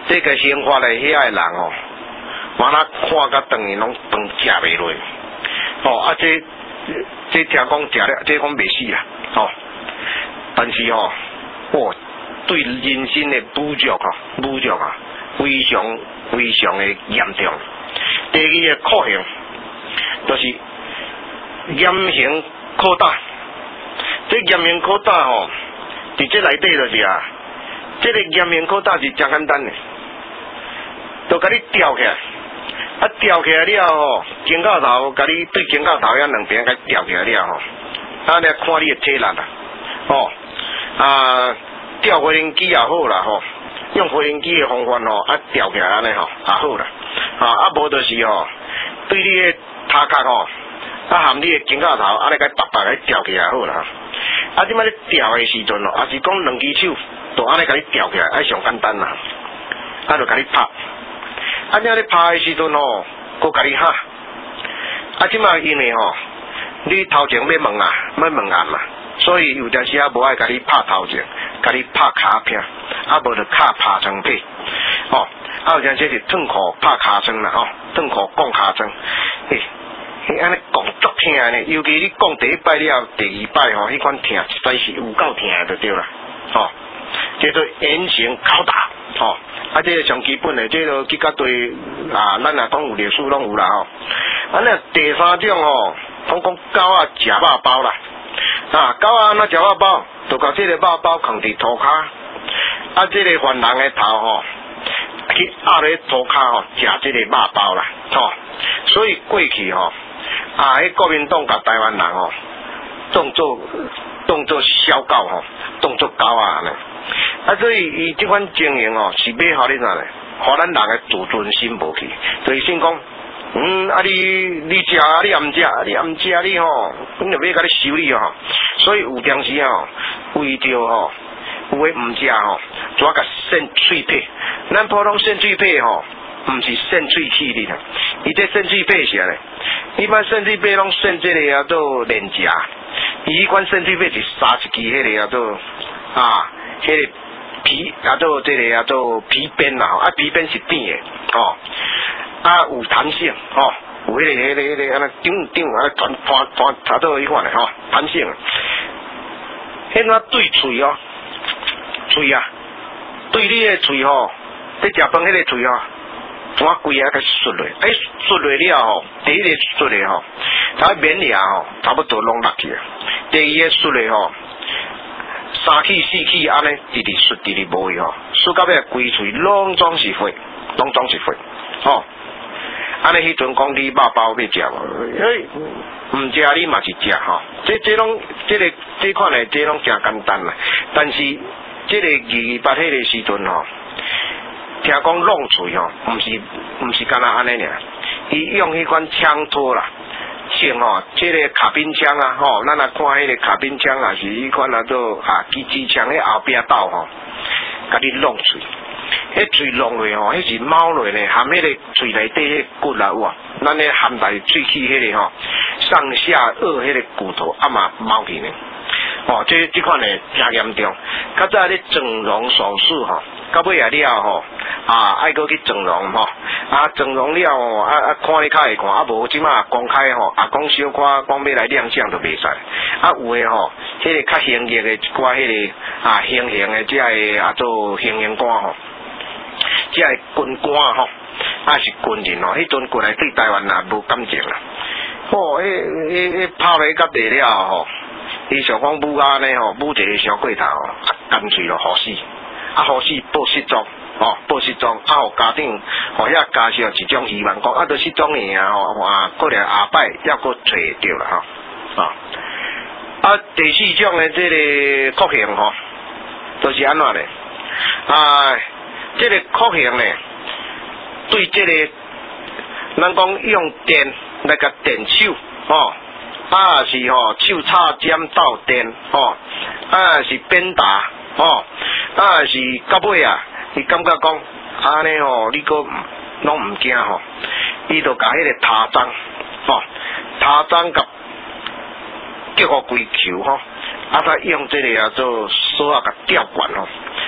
Speaker 1: 这个生活咧遐个人哦，完啦看甲等于拢饭食袂落，哦啊这这听讲食了，这讲袂死啊，哦，但是哦，哦对人生的侮辱啊，侮辱啊，非常非常的严重。第二个酷刑，就是严刑拷打。这严刑拷打吼，伫这内底就是啊，这个严刑拷打是真简单的，就甲你吊起来，啊吊起来了吼，警告头甲你对警告头遐两边甲吊起来了吼，啊你看你的体力啦，哦啊吊回轮机也好啦吼，用回轮机的方法吼，啊吊起来安尼吼也好啦，啊啊无就是吼，对你的头壳吼，啊含你的警告头安尼甲白白甲吊起来好啦。啊！即摆咧吊的时阵咯，也是讲两只手，就安尼甲你吊起来，啊上简单啦，啊就甲你拍，啊这咧拍的时阵吼，佮甲你喊，啊即摆因为吼，你头前要问啊，要问案嘛，所以有阵时啊无爱甲你拍头前，甲你拍骹片，啊无就骹拍床皮，哦，啊有阵时是脱裤拍骹床啦，吼，脱裤讲骹床，嘿。迄安尼讲足疼呢，尤其你讲第一摆了，第二摆吼，迄款疼实在是有够疼就对啦，吼，叫做严刑拷打，吼，啊，这个上基本的，这个去甲对啊，咱啊讲有历史拢有啦，吼，啊，那第三种吼，讲讲狗啊食肉包啦，啊，狗啊那食肉包，就甲这个肉包放伫涂骹，啊，这个犯人的头吼，去压咧涂骹吼，食这个肉包啦，吼，所以过去吼。啊！迄国民党甲台湾人吼，当做当做小狗吼，当做狗啊安尼。啊，所以伊即款经营吼，是要互你啥咧？互咱人的自尊心无去，就是先讲，嗯啊你你食啊，你也毋食，你也毋食你吼，阮就要甲你修理吼。所以有当时吼，为着吼，有诶毋食吼，就甲扇喙皮。咱普通扇喙皮吼。毋是扇喙齿哩啦，伊这扇喙皮是安尼，一般扇喙皮拢扇这个叫做链夹，伊迄款扇喙皮是杀一支迄个叫做啊，迄、那个皮叫做这个叫做皮鞭啦，啊皮鞭是扁的，哦，啊有弹性，哦，有迄、那个迄、那个迄、那个安尼顶顶啊弹弹弹弹到迄款的吼，弹性，迄个对喙哦，喙啊，对你的喙吼，你食饭迄个喙吼。怎啊规啊甲缩落，哎缩落了吼，第一个缩落吼，它免牙吼，差不多拢落去啊。第二个缩落吼，三气四气安尼直直缩，直直无去吼，缩到尾规喙拢总是血，拢总是血，吼。安尼迄阵讲你肉包要食无？因为毋食你嘛是食吼，这这拢这个这款的这拢真简单啦。但是这个二八迄个时阵吼。听讲弄喙吼，毋是毋是干那安尼尔，伊用迄款枪托啦，像吼，即、这个卡宾枪啊，吼，咱来看迄个卡宾枪啊，是迄款啊做啊机支枪迄后壁斗吼，甲你弄喙，迄喙弄落吼，迄是猫落呢，含迄个喙内底迄骨啊有啊，咱咧含在喙齿迄个吼，上下颚迄个骨头啊嘛猫去呢，哦，这这款呢真严重，较早咧整容手术吼。到尾啊了吼，啊爱搁去整容吼，啊整容了吼，啊啊看你较会看，啊无即马公开吼，啊讲小可讲要来亮相就袂使，啊有诶吼，迄、那个较形役诶一寡迄个啊形形诶，即个啊做形形官吼，即个军官吼，啊是军人吼，迄阵过来对台湾啊无感情啦，哦，迄迄迄拍落甲地了吼，伊想讲武啊呢吼，武一个小过头，啊干脆就好死。啊，好死报失踪，哦，报失踪，啊，互家长，互遐家属一种希望，讲啊，都失踪去啊，吼，啊，过来下摆要搁找着啦，吼，啊，啊，第四种的这个酷刑吼，都、就是安怎咧？啊，这个酷刑咧，对这个，咱讲用电来甲电手，哦，啊是吼手插尖斗电，哦，啊是鞭打。哦，啊是到尾啊，伊感觉讲安尼吼，你个拢毋惊吼，伊就甲迄个他章，吼、哦，他章甲结合规球吼，啊，他用这个啊做锁啊甲吊管吼，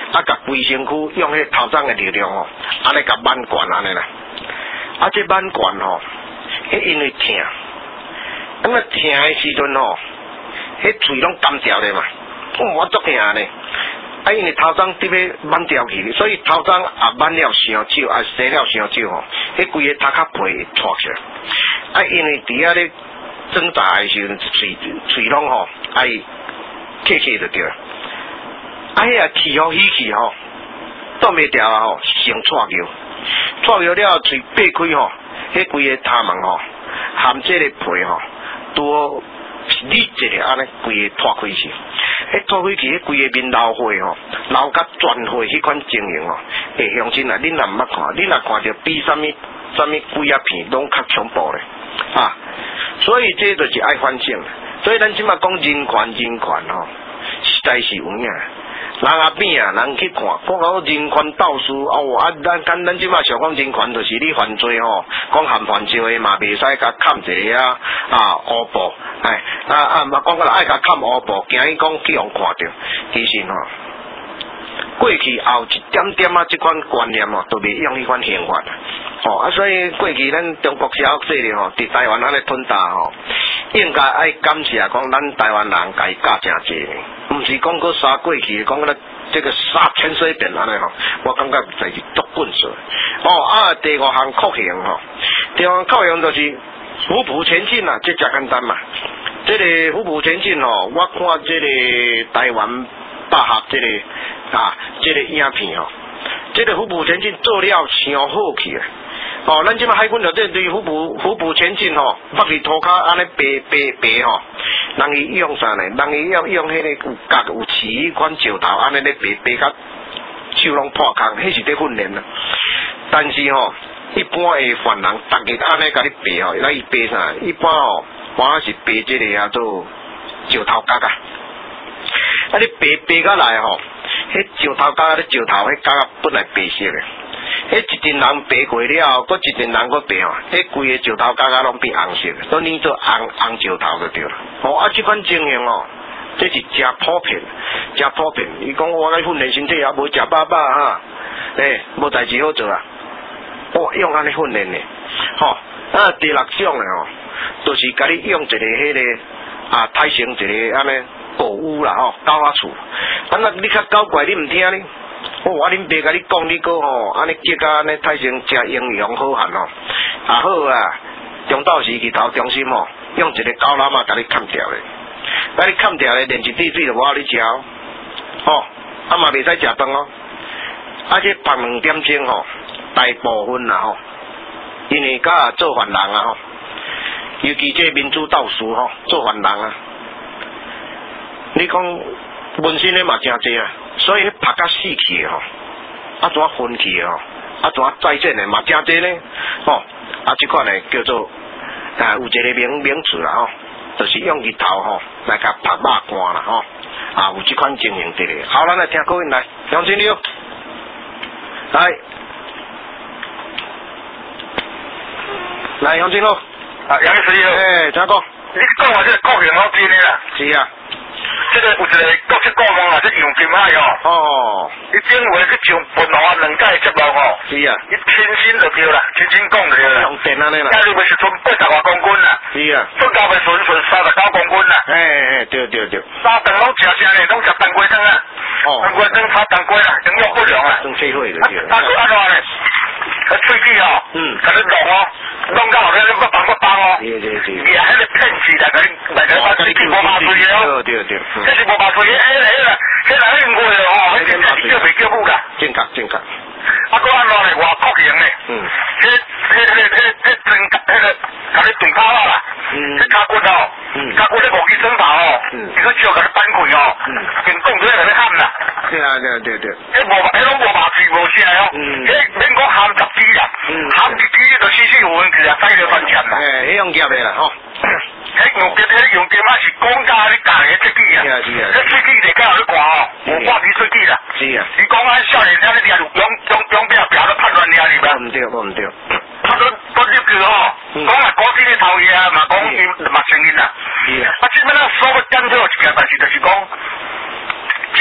Speaker 1: 啊，甲规身躯用迄头鬃的力量吼，安尼甲挽悬安尼啦。啊，这挽悬吼，迄因为疼，咁啊疼的时阵吼，迄嘴拢干掉咧嘛，哦，我足疼咧。啊，因为头鬃伫咧挽掉去，所以头鬃也挽了伤少，啊生了伤少吼，迄规个头壳皮会脱起来。啊，因为伫遐咧挣扎的时阵，嘴嘴拢吼爱气气就对了。啊，迄个气吼起去吼，挡袂掉啊吼，先错叫，错叫了嘴掰开吼，迄规个头毛吼，含这个皮吼，拄你一个安尼规个脱开去。迄脱开去，迄规个面老花吼，老甲全花迄款情形吼，会乡亲啊，恁若毋捌看，恁若看着比啥物啥物鬼啊片，拢较恐怖咧啊！所以这就是爱反省，所以咱即马讲人权人权吼，实在是有影。人阿边啊，人去看，讲到人权斗士哦，啊，咱咱咱即马想讲人权，就是你犯罪吼，讲含犯罪的嘛，袂使甲砍一个啊啊乌布，哎啊啊嘛讲过来爱甲砍乌布，惊伊讲去互看着，其实吼，过去后一点点啊，即款观念吼，都袂用迄款刑法，吼啊，所以过去咱中国社会势力吼，伫台湾安尼吞大吼，应该爱感谢讲咱台湾人家教诚济呢。毋是讲过杀过去，讲个这个杀千岁遍安尼吼，我感觉就是足棍数。哦啊，第五项酷刑吼，第五项酷刑就是虎扑前进啊，这真简单嘛。这个虎扑前进吼，我看这个台湾百合这个啊，这个影片吼，这个虎扑前进做了伤好去啊。哦，咱即马海军就对对虎扑虎扑前进吼，北去涂骹安尼白白白吼，人伊用啥呢？人伊要用迄个有角有刺迄款石头安尼咧白白甲手拢破空，迄是咧训练啦。但是吼，一般的犯人，逐日安尼甲你白吼，那伊白啥？一般吼，我是白即个啊做石头角啊。啊，你白白甲来吼，迄石头角咧石头迄角啊本来白色的。迄一阵人白过了，搁一阵人搁白哦，迄规个石头角角拢变红色，都念做红红石头就对了。哦，啊，即款情形哦，这是真普遍，真普遍。伊讲我爱训练身体也无食饱饱哈，诶，无代志好做啊。我用安尼训练呢，吼、哦，啊，第六种呢吼，就是甲你用一个迄、那个啊，太成一个安尼狗屋啦吼，狗仔厝。啊，那你较搞怪，你毋听呢？哦，我恁爸甲你讲，你个吼，安尼结甲安尼太成真营养好汉吼，啊好啊，中昼时去头中心吼，用一个狗篮啊，甲你砍掉咧，甲你砍掉咧，连一滴水都无互你食哦，哦，啊嘛袂使食饭哦，啊这傍两点钟吼，大部分啦吼，因为甲做犯人啊吼，尤其这民主斗士吼，做犯人啊，你讲纹身的嘛真济啊。所以拍甲死去吼，啊怎分去吼，啊怎再见的嘛真济呢？吼、哦，啊这款呢叫做啊有一个名名词啦吼，就是用日头吼来甲拍肉干啦吼，啊有这款情形伫咧。好，咱来听各位来，杨经理，来，来杨经理，
Speaker 2: 啊杨经理，
Speaker 1: 诶，怎讲？
Speaker 2: 你讲话这个国刑好真的啦。
Speaker 1: 是啊。
Speaker 2: 这个有一个国际国网啊，这杨金海哦，哦，伊顶回去上本路啊两届节目哦，是啊，伊亲身就对啦，亲身讲就对啦，用电安尼啦，加入要是剩八十外公斤啦，是啊，增加要剩剩三十九公斤啦，嘿嘿，对对对，三顿拢食啥呢？拢食当归汤啊，哦，当归汤炒当归啦，营养不良啊，种体会就对啦，啊，啊怎呢？啊，喙齿哦，嗯，甲你弄哦，弄到后头你不放不放哦，对对对，也迄个骗子来甲你来甲你喙齿无麻醉的哦，对对对。这是无办法，迄个迄个，迄个另外哦，迄真正是叫袂叫母啦。正确正确。啊，搁安怎呢？外国型呢？嗯。迄、迄、迄、迄、迄增迄个，甲你断骹啦。嗯。迄骹骨哦，嗯。骹骨迄无去生跑哦，嗯。伊去笑甲你扳开哦，嗯。跟讲出来甲你喊啦。对啊对对对。迄无，迄拢无麻醉无啥哦。嗯。迄免讲含十支啦，嗯。含一支就死死有问题啊，使着赚钱啦。诶，迄用夹的啦吼。迄用金，迄用金啊是讲价你价个设计啊，迄设计嚟讲你看哦，无挂皮设计啦。是啊。你讲啊，少年仔你掠用用用边边都判断掠你吧？唔对，我唔对。他都都入去哦，讲啊古天的头嘢啊，嘛讲伊嘛承认啦。是啊。啊，即摆咱所要检讨一件代志，就是讲，这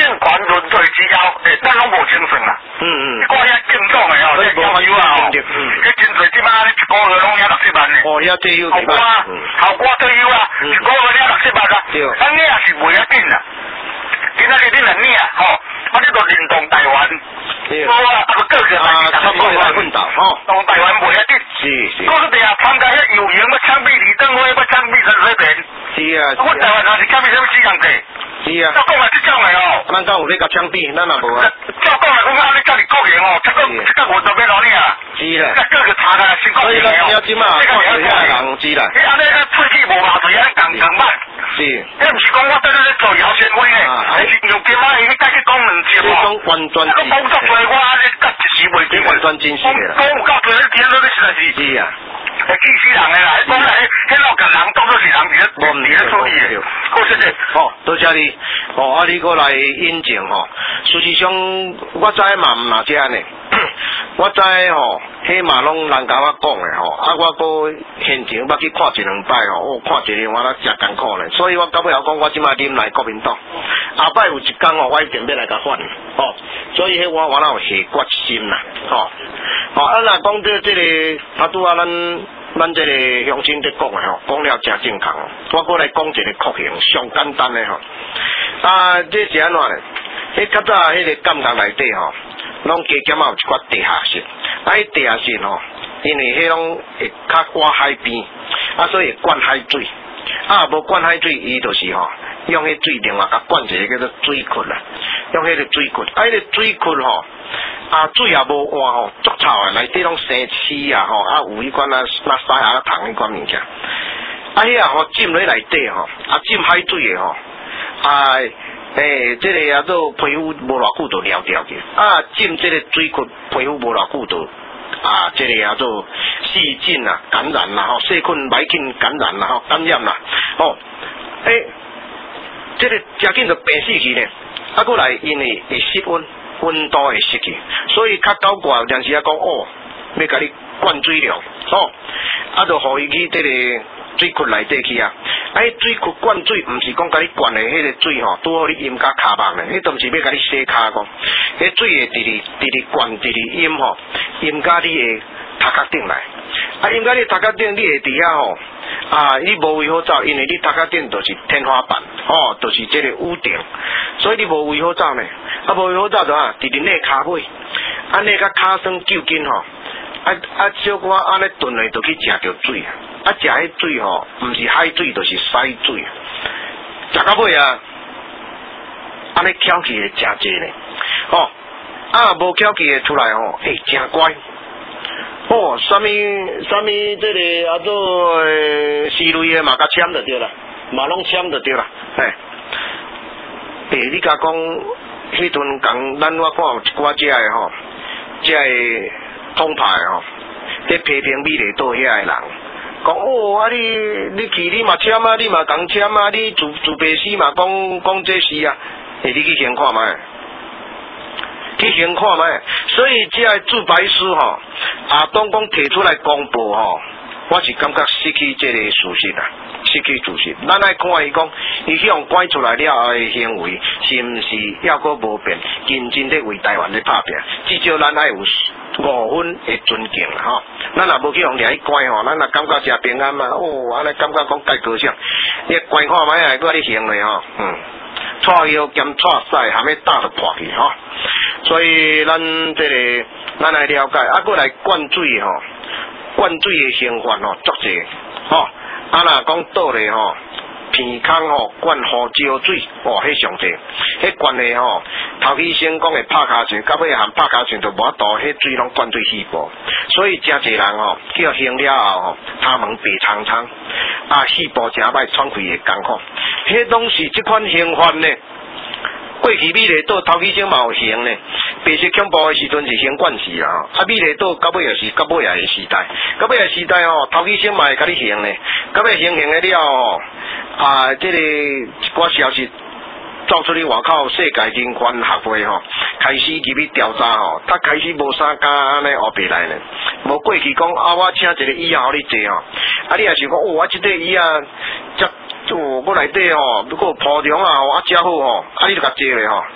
Speaker 2: 性管论对之后，诶，咱拢无精神啦。嗯嗯。你看遐敬重的哦，这要求啊哦，迄真侪即摆一个月拢遐六七万呢。哦，遐退休。后瓜，后瓜退休啊，一个月遐六七万啊。对。咱领也是袂要紧啦。今仔日你来领吼，啊，你都认同台湾。对。我啊，啊，个个啊，差不多来奋斗吼。同台湾袂要紧。是是。我说对啊，参加遐游行要枪毙李登辉，要枪毙陈水扁。是啊。我台湾人是枪毙什么死人济？是啊。照讲来即种的哦。咱敢有咧甲枪毙，咱也无啊。照讲来讲，安尼遮尔国营哦，这个这个我都要老你啊。是啦。这个查下情况是哦。所以即马看水遐人知啦。你安尼喙齿无麻醉，安尼共共慢。是。迄毋是讲我在咧做摇钱威诶，还是用今仔伊去解去讲两集哦。完全。个工作做我安尼甲一时袂记。完全真实诶啦。讲有够多，你听到你实在是。是啊。会气死人诶啦！讲来，迄老甲人当作是人伫咧无伫咧处理诶。好，谢谢。好，多谢你。哦，啊，你过来引证吼。事实上，我知嘛毋若遮呢。我知吼，迄嘛拢人甲我讲诶吼。啊，我过现场捌去看一两摆吼，我看一个我咧真艰苦咧。所以我到尾后讲，我即摆啉来国民党。后摆有一天吼，我一定要来甲反。吼，所以迄我我哪有下决心啦。吼，吼啊，若讲到即个啊，拄啊，咱。咱这个乡亲在讲的吼，讲了真正确。我过来讲一个酷刑，上简单的吼。啊，这是安怎呢？迄较早迄个监狱内底吼，拢加减啊有一寡地下室。啊，迄地下室吼，因为迄拢会较挖海边，啊，所以会灌海水。啊，无灌海水，伊就是吼，用迄水另外甲灌一个叫做水窟啦，用迄个水窟。啊，迄个水窟吼。啊，水也无换吼，足臭诶，内底拢生蛆啊吼，啊有迄款啊，那沙啊糖迄款物件，啊迄啊吼浸咧内底吼，啊浸海水诶吼，啊诶，即、欸、个啊做皮肤无偌久就了掉去，啊浸即个水窟皮肤无偌久就啊，即、这个啊做细菌啊感染啦吼，细菌歹菌感染啦吼，感染啦，吼，诶、欸，即、这个真紧就病死去呢，啊过来因为会失温。温度会失去，所以较高挂有阵时啊讲哦，要甲你灌水了，哦，啊，就互伊去这个水窟内底去啊。啊，水窟灌水，毋是讲甲你灌的迄个水吼，拄好你淹甲骹目咧，迄都毋是要甲你洗骹讲，迄水会直直直直灌，直直淹吼，淹甲你的头壳顶来。啊，淹甲你头壳顶，你会伫遐吼，啊，你无位好走，因为你头壳顶就是天花板，哦，就是这个屋顶，所以你无位好走呢。啊，无位好走就啊，直直内骹尾，安尼甲骹酸救筋吼，啊啊，小可安尼炖咧，就去食着水，啊，食迄水吼，毋是海水，就是屎水，食到尾啊，安尼翘起会真济呢，哦，啊，无翘起会出来吼，诶，真乖。哦，啥物啥物，这个啊做四类的嘛，甲签就对啦，嘛拢签就对啦，嘿。诶，你甲讲，迄阵讲，咱我看有一寡遮的吼，遮的通牌吼，咧批评美丽岛遐的人，讲哦，啊你你去你嘛签啊，你嘛共签啊，你自自白死嘛，讲讲这是啊，诶，你去先看卖。去先看卖，所以这个自白书吼，啊，当讲提出来公布吼，我是感觉失去这个事实啦，失去事实。咱爱看伊讲，伊向拐出来了后的行为，是毋是还阁无变，认真咧为台湾咧拍拼？至少咱爱有五分的尊敬啦吼。咱若无去用掠去拐吼，咱若感觉真平安嘛，哦，安尼感觉讲介高兴，你拐看卖啊，搁你行咧吼，嗯。错腰兼错屎，含要打就破去吼，所以咱这个咱来了解，啊，过来灌水吼，灌水的刑罚吼足济吼，啊，若讲倒咧吼，鼻孔吼灌胡椒水，哇，迄上济，迄灌的吼，头起先讲会拍骹拳，到尾含拍骹拳就无法度，迄水拢灌对细胞，所以真济人吼，叫行了后吼，他们白苍苍，啊，细胞真歹，喘气会艰苦。迄拢是即款刑罚呢。过去美丽岛头起先嘛有刑呢，白色恐怖的时阵是刑管事啦，啊美丽岛到尾也是到尾也的时代，到尾的时代吼，头起先嘛会甲你刑呢，到尾刑刑的了吼，啊，这个一寡消息走出去外口，世界人权协会吼，开始入去调查吼，他开始无啥敢安尼黑白来呢，无过去讲啊，我请一个医啊，互你坐吼，啊你也是讲哦，我即个医啊，则哦，我内底吼，如果铺张啊，啊遮好吼，啊你就甲坐咧吼，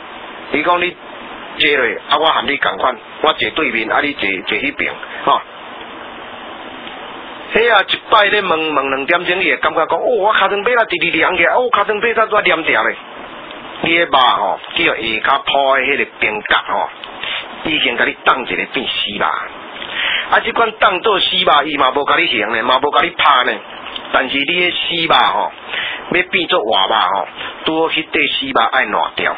Speaker 1: 伊讲你坐落，啊我含你共款，我坐对面，啊你坐坐迄边，吼。迄啊一摆咧问问两点钟，伊会感觉讲，哦我骹床尾啦直直凉起来，哦骹床尾才拄黏掉咧。你个肉吼，叫下骹铺的迄个边角吼，已经甲你冻一个变死肉。啊，即款冻做死肉，伊嘛无甲你行呢，嘛无甲你拍呢。但是你个死肉吼，要变做活肉吼，拄好迄块死肉爱烂掉。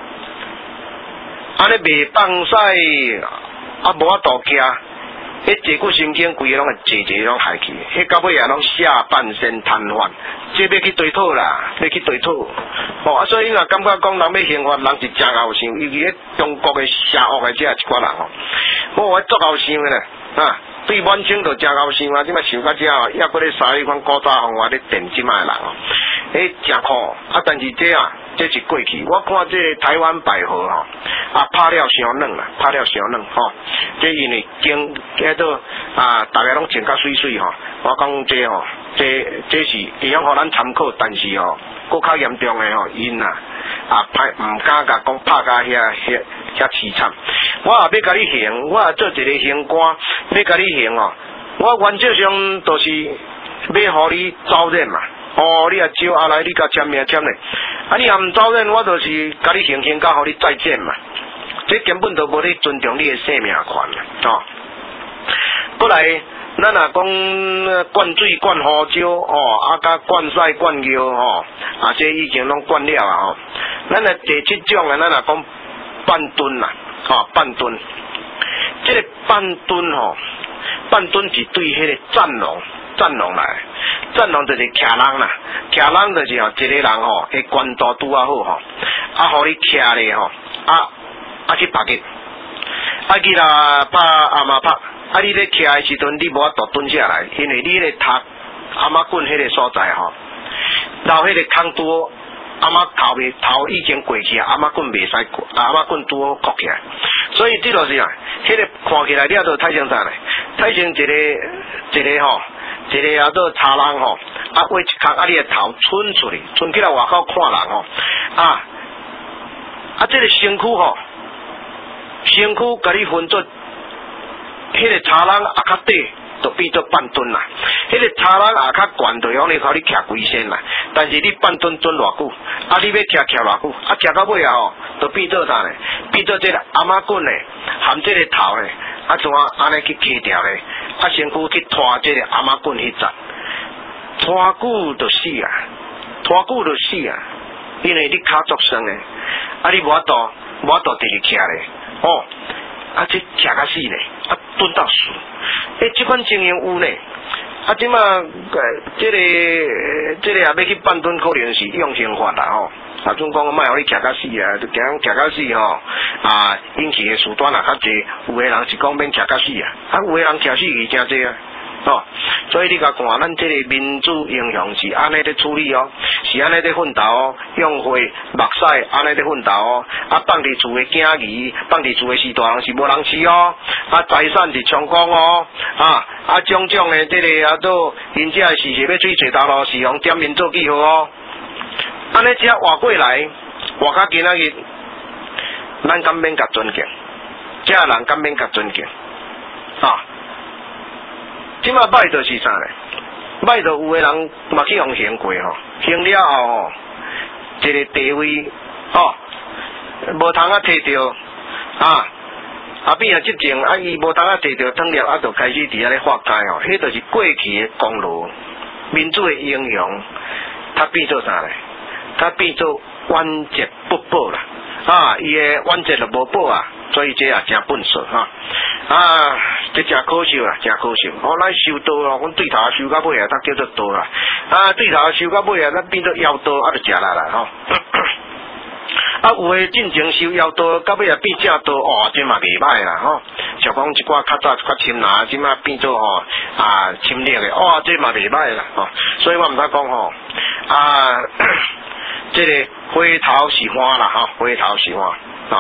Speaker 1: 安尼袂放屎，啊无法度行。迄坐骨神经规个拢会坐坐拢害去，迄到尾啊拢下半身瘫痪，这要去对讨啦，要去对讨。哦啊，所以若感觉讲人要兴发，人是真后想，尤其迄中国的邪恶的这一寡人吼，我我足后想的咧，啊，对满清就真后想啊，即摆想到这哦，抑搁咧杀迄款古早风话咧电即摆人哦，迄真苦啊！但是这啊，这是过去。我看这台湾百合吼，啊拍了伤软啦，拍了伤软吼。这因为经叫做啊，大家拢穿甲水水吼。我讲这吼，这这是会晓互咱参考，但是吼，搁较严重的吼，因啊啊拍唔敢甲讲拍甲遐遐遐凄惨。我也要甲你行，我也做一个行官，要甲你行哦。我原则上都是要互你招认嘛。哦，你也招下来，你甲签名签咧。啊，你也唔招认，我就是甲你行行，甲互你再见嘛。这根本都无咧尊重你的生命权哦。过来，咱若讲灌水、灌胡椒哦，啊，甲灌屎、灌尿哦，啊，这已经拢灌了啊吼。咱若第七种啊，咱若讲半吨啦，哦，半吨。这个半吨吼，半吨是对迄个战龙。战龙来，战龙就是骑人啦，骑人就是吼一个人吼，迄关度拄啊好吼，啊，互你骑咧吼，啊啊去拍击，啊去啦拍阿妈拍，啊你咧骑的时阵你无法度蹲下来，因为你咧踢阿妈棍迄个所在吼，然后迄个空拄阿妈头未头已经过去啊，阿妈棍袂使过，阿妈棍拄好cork起来，所以这就是啊，迄个看起来了都太像啥咧，太像一个一个吼。一个啊，做差人吼，啊，挖一壳，啊，你个头伸出去，伸起来外口看人吼，啊，啊，这个身躯吼，身躯甲你分做，迄个差人啊较短，就变做半吨啦；，迄个差人啊较悬，就用你靠你骑规身啦。但是你半吨蹲偌久，啊，你要骑骑偌久，啊，骑到尾啊吼，就变做啥咧？变做这个阿妈棍咧，含这个头咧。啊，怎啊安尼去揢掉咧？啊，身躯去拖这个阿妈棍迄阵，拖久就死啊，拖久就死啊，因为你脚足酸咧，啊，你无法度无法度继续骑咧，哦，啊，这骑甲死咧，啊，蹲到死，诶，这款情形有咧，啊，即马呃，这个这个也要去半吨，可能是用刑法啦吼。啊，总讲莫互你骑甲死啊，就惊骑甲死吼，啊，引起的事端也较济。有个人是讲免骑甲死啊，啊，有个人骑死伊真济啊，哦，所以你甲看咱这个民主英雄是安尼咧处理哦，是安尼咧奋斗哦，用血目屎安尼咧奋斗哦，啊，放伫厝的囝儿，放伫厝的士大人是无人饲哦，啊，财产是充公哦，啊，啊，种种的这个啊，做因遮的事是要去找头路，是用点名做记号哦。安尼只活过来，活到今仔日，咱敢免甲尊敬，这人敢免甲尊敬，啊！即马歹就是啥咧？歹就有个人嘛去用行过吼，行了后吼，一个地位吼，无通啊摕着啊，啊变啊即种啊伊无通啊摕着汤了，啊就开始伫遐咧发呆吼，迄就是过去的功劳，民主的英雄，他变做啥咧？他变做冤节不报啦，啊，伊个冤节就无报啊，所以这也真笨拙哈，啊，这真可惜啦，真可惜。哦，咱收刀哦，阮对头收到尾啊，它叫做刀啦，啊，对头收到尾啊，咱变做腰刀，啊，就食啦啦吼。啊，有诶进前收腰刀，到尾啊变正刀，哦，这嘛袂歹啦吼。像讲一寡较早一寡侵拿，即马变做吼啊侵略诶，哦，这嘛袂歹啦吼。所以我毋使讲吼啊。这个回头是岸啦，哈，回头是岸啊。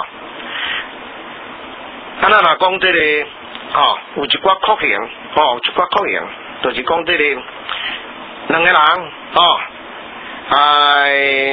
Speaker 1: 啊，咱若讲这个，哦，有一寡酷刑，哦，有一寡酷刑，就是讲这个两个人，哦，哎，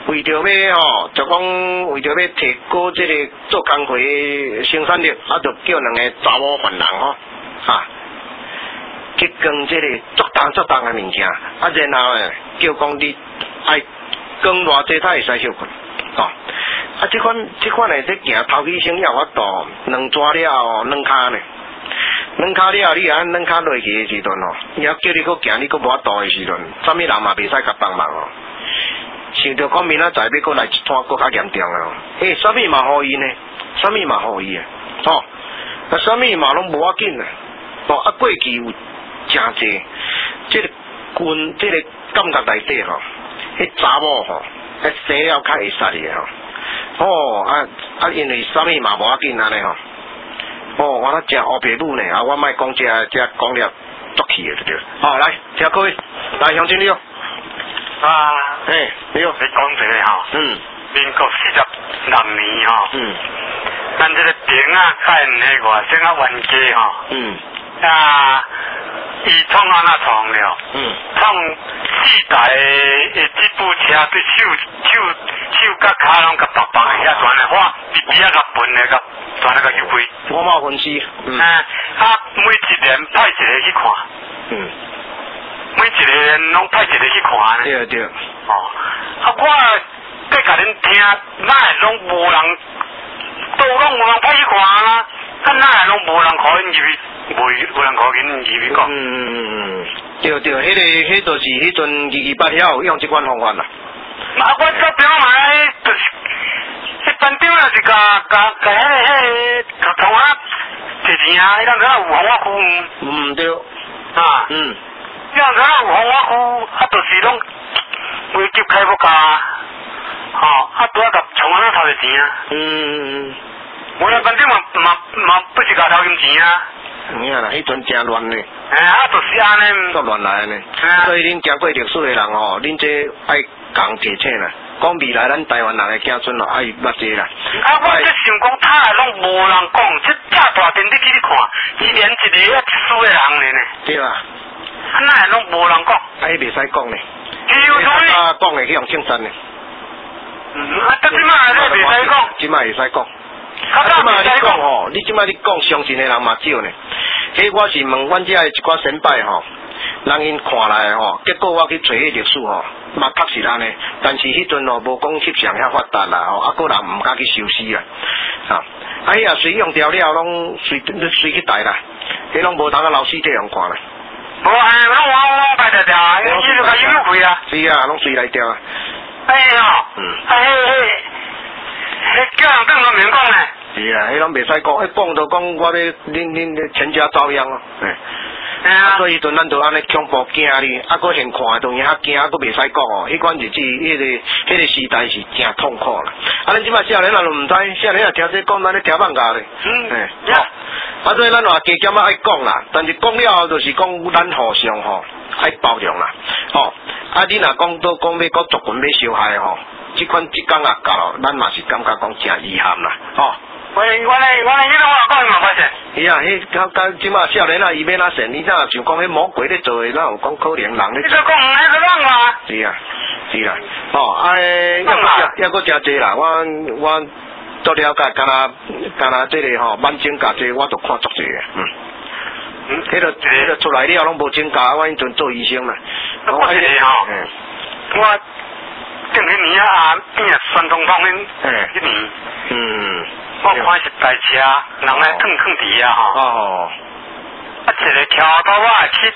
Speaker 1: 为着要吼，就讲为着要提高这个做工课的生产力，啊，就叫两个查某犯人吼，啊，去耕这个足重足重的物件，啊，然后诶，叫讲你爱耕偌济，他会使休困，哦，啊，这款这款诶，这行头起先要法度，两抓了后，两骹呢。两骹了，你按两骹落去的时阵哦，伊还叫你搁行，你搁无法度的时阵，啥物人嘛袂使甲帮忙哦。想着讲明仔载要搁来一摊搁较严重啊！诶，啥物嘛好伊呢？啥物嘛好伊啊？哦，啊，啥物嘛拢无要紧啊！哦，啊，过去有诚济，即个军即个感觉内底吼，迄查某吼，迄生了较会杀的吼。哦，啊啊，因为啥物嘛无要紧安尼吼。哦，我那食乌皮母呢，啊，我莫讲这这讲了足气的对。好，来，听各位，来乡亲你哦。
Speaker 2: 啊，
Speaker 1: 嘿，你好。
Speaker 2: 你讲这个吼，嗯，民国四十六年吼，嗯，咱这个兵啊，甲因迄外省啊冤家吼，嗯，啊，伊创安那创了，嗯，创四台的吉普车对手手手甲骹拢甲白白的遐全的花，比比啊甲分的甲。全那个优惠，
Speaker 1: 我冇分析。嗯。
Speaker 2: 啊，啊，每一年派一个去看。嗯。每一个人拢派一个去看呢。
Speaker 1: 对对。
Speaker 2: 哦，啊，我再甲恁听，哪会拢无人，都拢无人派去看啊？啊，哪会拢无人可因入去，无无人可因入去讲。
Speaker 1: 嗯嗯嗯嗯。对对，迄个迄就是迄阵二二八晓用这款方法啦。
Speaker 2: 啊，我这边买就是。迄班长就是甲甲甲迄个迄个同学摕钱啊，迄当阵有红花裤。
Speaker 1: 嗯对。
Speaker 2: 啊。嗯。迄当阵有红花裤，啊，就是拢危急开发家，吼，啊，拄啊甲从安那偷着钱啊。嗯嗯嗯。我那班长嘛嘛嘛不是甲偷金钱啊。
Speaker 1: 你啊啦，迄阵真乱呢。
Speaker 2: 哎，啊，就是安尼。
Speaker 1: 都乱来呢。所以恁经过历史的人吼，恁这爱讲提醒啦。讲未来咱台湾人的子孙咯，爱捌这啦。
Speaker 2: 啊，我这想讲，他拢无人讲，这遮大电视机你看，一年一个啊，一输的人呢。对
Speaker 1: 啊。
Speaker 2: 啊，哪会拢无人讲？
Speaker 1: 啊，迄袂使讲呢。
Speaker 2: 就是
Speaker 1: 啊，讲的去用称赞呢。
Speaker 2: 嗯，啊，这即马你袂使讲。
Speaker 1: 即马会使讲。啊，即马你讲吼，你即马你讲相信的人嘛少呢。迄我是问阮遮的一寡先辈吼。人因看来吼，结果我去找迄历史吼，嘛确实安尼。但是迄阵哦，无讲翕相遐发达啦吼，啊个人毋敢去收尸啊。啊，啊伊也随用掉了，拢随随去带啦，迄拢无通啊留尸体用看啦。
Speaker 2: 无啊，拢我拢带着掉，伊就甲伊入去啊。
Speaker 1: 是啊，拢随来掉啊。
Speaker 2: 哎呀，嗯，啊迄迄，迄叫人当作面讲咧。
Speaker 1: 是啊，迄拢袂使讲，一讲就讲我咧，恁恁全家遭殃哦。哎。啊，所以阵咱就安尼恐怖惊哩，啊，搁现看的当然较惊，啊，搁袂使讲哦。迄款日子，迄个迄个时代是真痛苦啦。啊，咱即摆少年人都毋知，少年人听这讲，咱咧听放假咧。嗯。哎，好。啊，所以咱话加减啊爱讲啦，但是讲了后就是讲咱互相吼爱包容啦。吼，啊，你若讲到讲要搁族群要伤害吼，即款即讲啊到，咱嘛是感觉讲真遗憾啦。吼。
Speaker 2: 喂，我咧，我咧，迄个我讲嘛发现。
Speaker 1: 是啊，迄到到即马少年啊，伊要哪神？你怎想讲迄魔鬼咧做诶，哪有讲可怜人咧？
Speaker 2: 你就讲迄个人啊？
Speaker 1: 是啊，是啦，哦，啊，抑搁抑搁真济啦，我我都了解，敢若敢若即个吼满增加这我都看足济诶，嗯。嗯，迄个迄个出来了拢无增加，我迄阵做医生啦。
Speaker 2: 我是吼，我近迄年啊，变啊酸痛痛恁，迄年，嗯。我看一台车，人来囥囥伫啊吼，哦，啊一个桥头啊去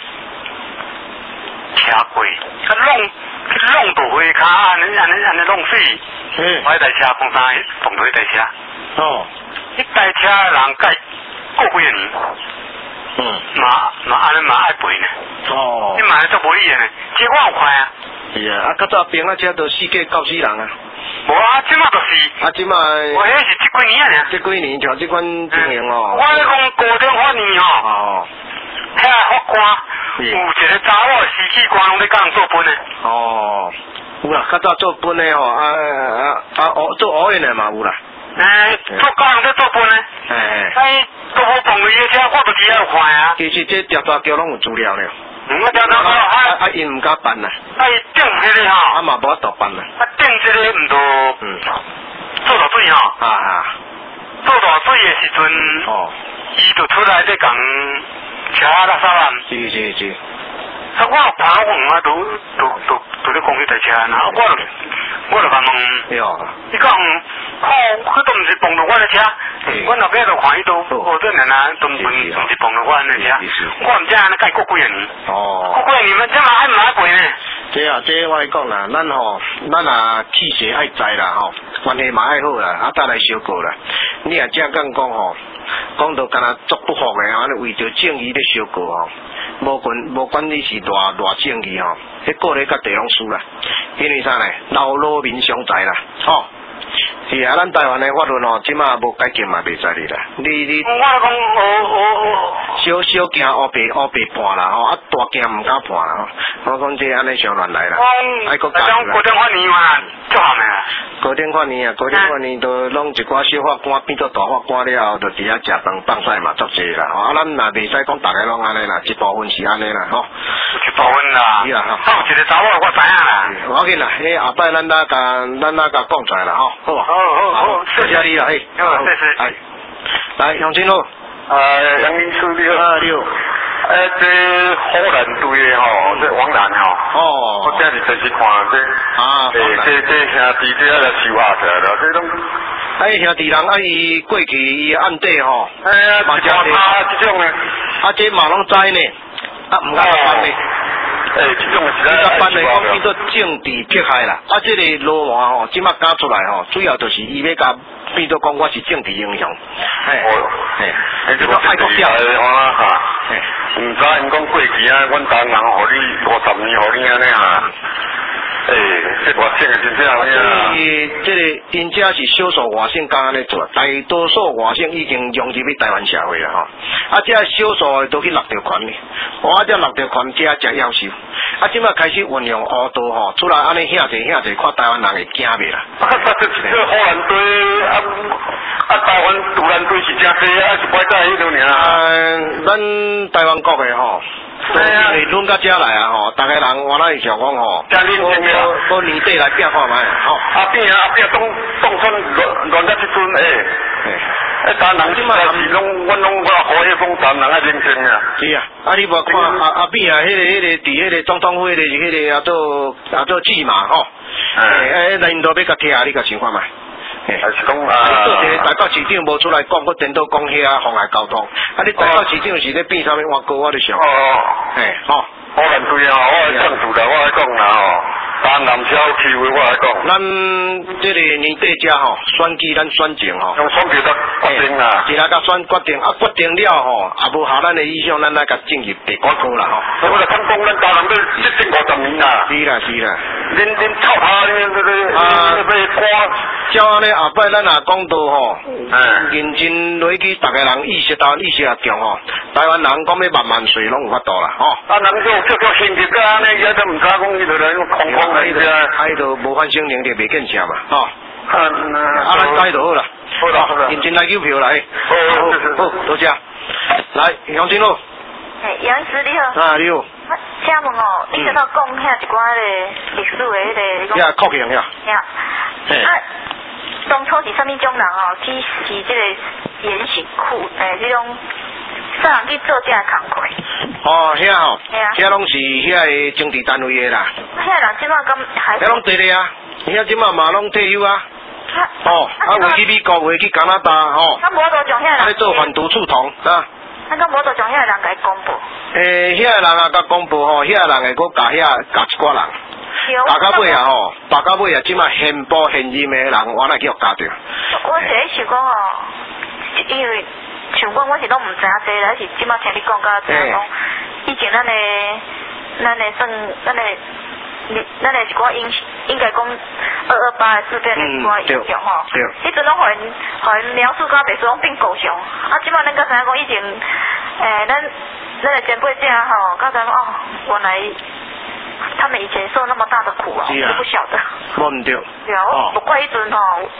Speaker 2: 车过，啊弄去弄到回卡，安尼安尼安尼弄死，嗯，我迄台车讲啥？撞到迄台车，哦，迄台车人改过几个年，嗯，嘛嘛安尼嘛爱赔呢，哦，你嘛做无理的呢，结果有看啊，
Speaker 1: 是啊，啊较早兵啊遮都死过九死人啊。
Speaker 2: 无啊，即马就是。啊，
Speaker 1: 即马。
Speaker 2: 我迄是即几年啊。
Speaker 1: 即几年像即款情形哦。
Speaker 2: 我咧讲高中发年吼。哦。遐法官有一个查某尸体官拢咧甲人做本诶。哦。有啦，较早做本诶吼，啊啊啊，做学员诶嘛有啦。 诶，做工人在做饭呢。哎。哎，都无碰过伊车，我都只有看啊。
Speaker 1: 其实这条大桥拢有资料了。
Speaker 2: 嗯，我条大桥啊。
Speaker 1: 啊，因唔敢办啦。
Speaker 2: 啊，伊顶迄个吼。
Speaker 1: 啊嘛无法度办啦。
Speaker 2: 啊，顶这个唔都。嗯。做大水吼。啊啊。做大水的时阵。哦。伊就出来在讲车垃圾啊。
Speaker 1: 是是是。
Speaker 2: 啊，我爬问啊，都都都都咧讲迄台车，然后我就我就甲问，
Speaker 1: 哟，
Speaker 2: 伊讲，哦，迄都毋是碰到我的车，我后壁就看伊都，哦，这人啊，都毋是毋是碰到我的车，我毋知安尼解过几啊年，哦，过几啊年，这嘛爱唔爱赔呢？
Speaker 1: 这啊，这我讲啦，咱吼，咱啊气势爱在啦吼，关系嘛爱好啦，啊，再来小过啦，你也正讲讲吼，讲到敢若作不服的，安尼为着正义咧小过吼。无管无管你是偌偌正义吼，迄个咧甲地拢输啦，因为啥呢？老老民常在啦，吼、哦。是啊，咱台湾的法律吼，即马无改革嘛，袂使哩啦。你你，
Speaker 2: 我讲我我
Speaker 1: 小小惊乌白乌白判啦吼，啊大惊唔敢判啦吼。我讲这安尼上乱来啦，
Speaker 2: 爱国家。讲高等法院嘛，足好呢。
Speaker 1: 高等法院啊，高等法院都拢一寡小法官变做大法官了后，就伫遐食饭放屎嘛，足济啦。吼，啊，咱若袂使讲大家拢安尼啦，一部分是安尼啦，吼。
Speaker 2: 一部分啦。是啦，吼。一个查某我知影啦。
Speaker 1: 无要紧啦，迄后摆咱哪甲咱哪甲讲出来啦，吼，好啊。
Speaker 2: 好好好，
Speaker 1: 谢谢你啦，嘿。
Speaker 2: 好，谢谢。
Speaker 1: 哎，来杨金路。
Speaker 2: 呃，杨明处你好。
Speaker 1: 啊，你好。
Speaker 2: 呃，这荷兰队的吼，这王兰吼。哦。我今日才去看这。啊。诶，这这兄弟这个收下起来了，这种。
Speaker 1: 哎，兄弟人啊，伊过去伊暗地吼。
Speaker 2: 哎呀，马家他这种呢。
Speaker 1: 啊，这嘛拢知呢，啊，唔敢讲呢。
Speaker 2: 诶，这种是
Speaker 1: 咱一般来讲叫做政治迫害啦。啊，这个罗马吼，即马讲出来吼，主要就是伊要甲变做讲我是政治英雄。嘿，嘿，
Speaker 2: 这个爱国者啊哈。毋知因讲过去啊，阮台人互你五十年，互你安尼哈。诶，这外省的真正安尼啊。
Speaker 1: 伊这个因遮是少数外省敢安尼做，大多数外省已经融入去台湾社会啦吼。啊，这少数的都去落条权呢，我这落条权这才夭寿。啊，即马开始运用乌道吼，出来安尼遐济遐济，看台湾人会惊袂啦。
Speaker 2: 啊，这这荷兰队啊啊，台湾荷兰队是真济啊，是摆在迄度尔。
Speaker 1: 嗯，咱台湾国的吼。对啊，你轮到遮来啊吼，大家人我来想讲吼，我我年底来变看卖吼。
Speaker 2: 啊变啊啊变，东东村乱乱到即阵诶，诶，咱人即嘛是拢，阮拢我好迄种咱人啊认真啊。
Speaker 1: 是啊，啊你无看啊啊变啊，迄个迄个伫迄个总统府迄个是迄个啊做啊做记嘛吼，诶诶，领导要甲贴，你甲想看卖。
Speaker 2: 还是讲啊，
Speaker 1: 做一个台北市长无出来讲，我颠倒讲遐妨碍交通。啊，你台北市长是咧变啥物换歌，我咧想。哦，嘿，吼，
Speaker 2: 荷兰队啊，我来讲出来，我来讲啦吼。当南小区的我来讲，
Speaker 1: 咱这个年底遮吼，选举咱选前吼，
Speaker 2: 用选举甲决定啦，
Speaker 1: 是来甲选决定，啊决定了吼，也无效咱的意向，咱来甲进入第广告啦吼。
Speaker 2: 我来讲讲，咱台南都一千五十年啦。
Speaker 1: 是啦是啦，
Speaker 2: 恁恁臭他恁这个啊，要歌，
Speaker 1: 照安尼后摆咱也讲到吼，嗯，认真落去，大家人意识到意识也强吼，台湾人讲要慢慢睡拢有法度啦吼。
Speaker 2: 啊，人就叫叫心急个安尼，也都唔知讲伊就来空空。
Speaker 1: 啊，伊就啊，伊就无反省能力，袂见车嘛，吼。啊，啊，咱知就好啦。
Speaker 2: 好啦好啦，
Speaker 1: 认真来邮票来。
Speaker 2: 好，好，
Speaker 1: 多谢。来，杨金路。
Speaker 3: 哎，杨医师你好。
Speaker 1: 啊，你好。
Speaker 3: 我请问哦，你知道讲遐一寡个历史的迄个？
Speaker 1: 遐酷刑呀。
Speaker 3: 呀。啊，当初是啥物种人哦？去是这个严刑酷诶，这种啥人去做这个工课？
Speaker 1: 哦，遐吼，遐拢是遐个政治单位的啦。
Speaker 3: 遐人即马咁还？
Speaker 1: 遐拢对咧啊，遐即马嘛拢退休啊。哦，啊，回去美国，回去加拿大，吼。
Speaker 3: 啊，无就将遐人。
Speaker 1: 啊，做反毒处同，啊。
Speaker 3: 啊，咁无就将遐人甲伊公布。
Speaker 1: 诶，遐个人啊，甲公布吼，遐个人会搁甲遐甲一寡人。大到尾啊吼，大到尾啊，即马现报现任的人，我来叫加着。
Speaker 3: 我是咧想讲吼，因为。像我我是拢毋知影这个，是即马听你讲甲知影讲，以前咱的咱的算咱的咱的一寡影应该讲二二八的事变的一寡影响吼，迄阵拢互因互因描述甲袂说拢变狗熊，啊即马咱甲知影讲以前诶咱咱的前辈这样吼，甲知影哦原来他们以前受那么大的苦啊，我不晓得。
Speaker 1: 我唔对。
Speaker 3: 对啊，我不怪迄阵吼。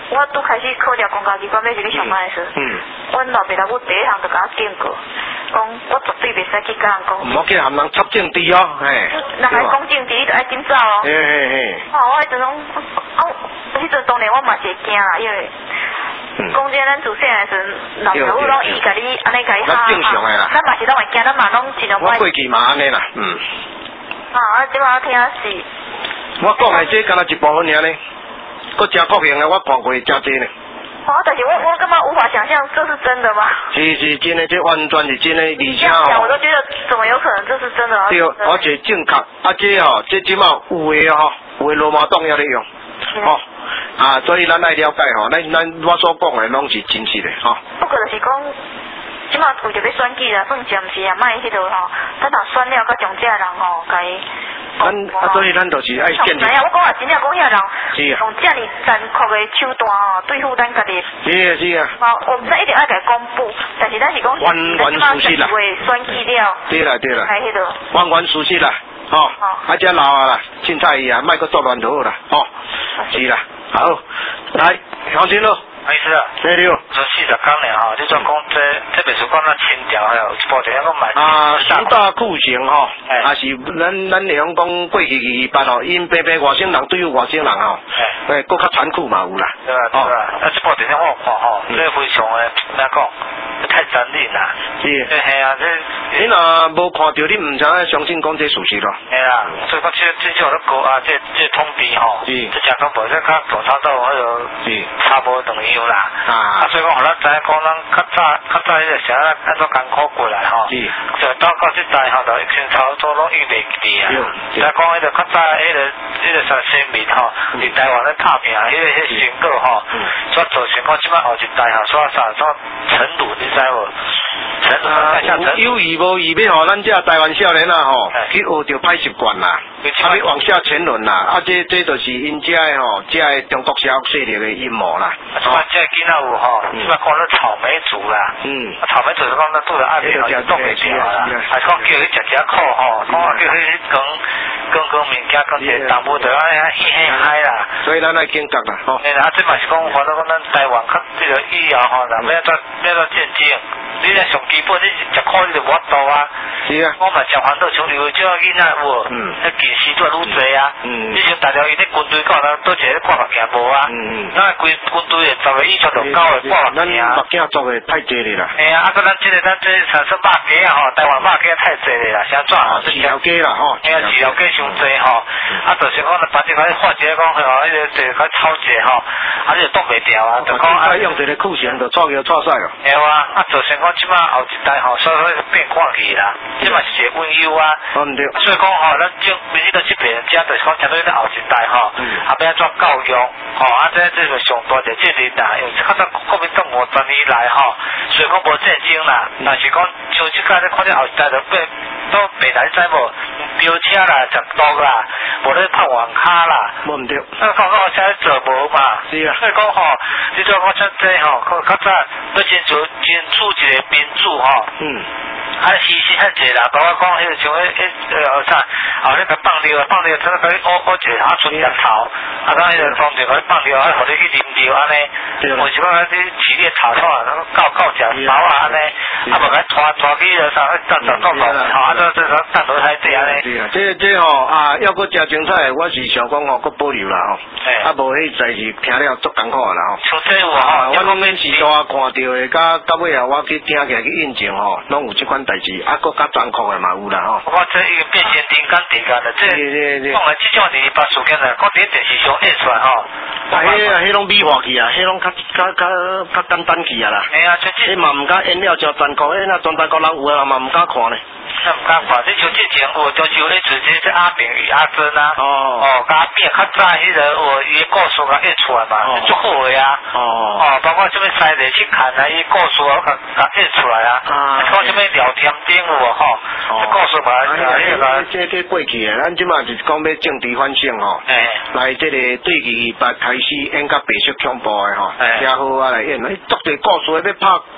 Speaker 3: 我拄开始考入公家机关要入去上班的时，嗯，阮老爸老母第一项就甲我警告，讲我绝对袂使去甲人讲。
Speaker 1: 唔好去含人插政治哦，嘿。
Speaker 3: 人来讲政治，你就爱紧走哦。
Speaker 1: 嘿嘿嘿。
Speaker 3: 哦，我迄阵讲，啊，迄阵当然我嘛是会惊啦，因为。讲真，咱自细汉时，老爸母拢伊甲你安尼甲你哈，
Speaker 1: 正常诶啦。
Speaker 3: 咱嘛是拢会惊，咱嘛拢尽量。
Speaker 1: 我过去嘛安尼啦，嗯。
Speaker 3: 啊，啊，即摆我听是。
Speaker 1: 我讲诶，这敢若一部分尔呢，佫真确定诶，我看过真侪呢。
Speaker 3: 哦，但是我我根本无法想象这是真的吗？
Speaker 1: 是是真的，这完全是真的，而且
Speaker 3: 哦。我都觉得怎么有可能这是真的？
Speaker 1: 对，而且正确，啊，这吼，这即马有诶吼，有诶罗马党也咧用，吼。啊，所以咱爱了解吼，咱咱我所讲的拢是真实的吼。
Speaker 3: 不过就是讲，即马为着要选举啦，算是毋是啊？卖迄落吼，等到选了，甲上这人吼，甲伊。
Speaker 1: 咱啊，所以咱就是爱建立。
Speaker 3: 哎呀，我讲啊，真正讲遐人，
Speaker 1: 是啊，
Speaker 3: 用这么残酷的手段吼，对付咱家己。
Speaker 1: 是啊是啊。
Speaker 3: 啊，我唔知一定爱甲公布，但是咱是讲，
Speaker 1: 完全属实啦。
Speaker 3: 会选举了。
Speaker 1: 对啦对啦。
Speaker 3: 喺迄度。
Speaker 1: 完全属实啦，吼，啊，遮老啊啦，凊彩伊啊，莫阁作乱就好啦，吼，是啦。好，来，乡亲咯。
Speaker 2: 没事啊。
Speaker 1: 对了。
Speaker 2: 做四十工呢吼，你做讲这这别说讲那清调还有一部电影讲买。
Speaker 1: 啊，四大酷刑吼，啊是咱咱会讲讲过去二八吼，因偏偏外省人对于外省人吼，诶，佫较残酷嘛有啦。
Speaker 2: 对啊对啊，啊这部电影我看吼，这非常诶，怎讲？太残忍啦。是。嘿啊，这你
Speaker 1: 若无看到，你唔知影相信讲这事实咯。
Speaker 2: 嘿啊，所以讲这这种咧高啊，这这通知吼，这真讲无这较大差到迄个差无同样啦。啊。啊，所以讲，互咱知影讲，咱较早较早迄个时候按怎艰苦过来吼。是。就到到即代吼，就先操作拢遇袂记啊。再讲迄个较早迄个迄个啥生命吼，伫台湾咧打拼，迄个迄成果吼，所造成讲即摆后一代吼，所啥所沉沦，你知无？沉沦。
Speaker 1: 有意无意要互咱这台湾少年啊吼，去学着歹习惯啦，啊要往下沉沦啦，啊这这就是因遮的吼，遮的中国社会势力的阴谋啦。
Speaker 2: 啊，即摆遮囡仔有吼，即摆讲咧草莓族啦，嗯，啊草莓族是讲咧拄着爱面就冻袂掉啦，还讲叫伊食食苦吼，讲叫伊讲讲讲物件讲者淡薄就安尼嘻嘻嗨啦。
Speaker 1: 所以咱来警觉啦，吼。
Speaker 2: 诶，啊这嘛是讲，反正讲咱台湾较这个以后吼，咱要怎要怎见证，你咧上基本你食苦你就无法度啊。是啊。我嘛食反倒像有即个囡仔有，嗯，迄近视都愈侪啊，嗯，以前大条伊咧军队讲咱倒一个挂目镜无啊，嗯嗯，咱规军队诶十个以上就九个挂目镜啊。
Speaker 1: 目镜做诶太济咧啦。
Speaker 2: 嘿啊，啊个咱即个咱即产生肉鸡啊吼，台湾肉鸡太济咧啦，啥怎吼？
Speaker 1: 饲料鸡啦吼。
Speaker 2: 嘿啊，饲料鸡伤济吼，啊就是讲咱把这个化一个讲吼，迄个这个炒者吼，啊你就冻袂掉啊，就讲啊
Speaker 1: 用一个酷刑就错叫错晒哦。
Speaker 2: 对啊，啊就算讲即摆后一代吼，所以变看去啦，即嘛是一个温柔啊。嗯对。所以讲吼，咱种每日都即边遮就是讲，针对咱后一代吼，啊要安怎教育吼，啊这这个上大的这里啦，因为较早国民党五十年来吼，虽然讲无战争啦，但是讲像即个咧看这后一代就变都未来知无，飙车啦、食毒啦，无咧拍网咖啦，
Speaker 1: 无毋对。
Speaker 2: 啊讲讲现在做无嘛，是啊。所以讲吼，你做讲像这吼，较早要坚持坚持一个民主吼，嗯。啊，牺牲遐济啦，包括讲迄个像迄迄呃啥，后咧甲放尿，放尿，真个甲你乌乌一个啊剩叶头，啊，咱迄个当地甲你放尿，啊，互你去啉尿安尼，或是讲迄啲饲你草草啊，搞搞食草啊安尼，啊，无甲拖拖去个啥，当当当当，吼，啊，这这这当落海底安尼。
Speaker 1: 是啊，这这吼啊，要搁诚精彩，我是想讲吼，搁保留啦吼，啊，无迄在是听了足艰苦啦吼。
Speaker 2: 像这有吼，
Speaker 1: 我讲恁时代看到的，甲到尾啊，我去听起来去印证吼，拢有即款代志，啊，搁较残酷的嘛有啦吼。
Speaker 2: 我这一个变成人间地间的，这讲的这种二八事件呢，讲伫电视上演出来吼。
Speaker 1: 啊，迄啊，迄拢美化去啊，迄拢较较较较简单去啊啦。
Speaker 2: 哎呀，这这。
Speaker 1: 迄嘛毋敢演了真残酷，迄那全台国人有啊嘛毋敢看咧。
Speaker 2: 那毋敢看，这像之前有就是咧，直接是阿炳与阿珍啊。哦。哦，甲变较早迄个有伊故事甲演出来嘛，足好诶啊。哦。哦，包括什么西地去看啊，伊故事啊，甲甲演出来啊。啊。讲什么聊天顶有无吼？哦。故事嘛，
Speaker 1: 迄个这这过去诶，咱即马就是讲要政治反省吼。诶。来，这个对二八开始演甲白色恐怖诶吼，正好啊来演，足侪故事要拍。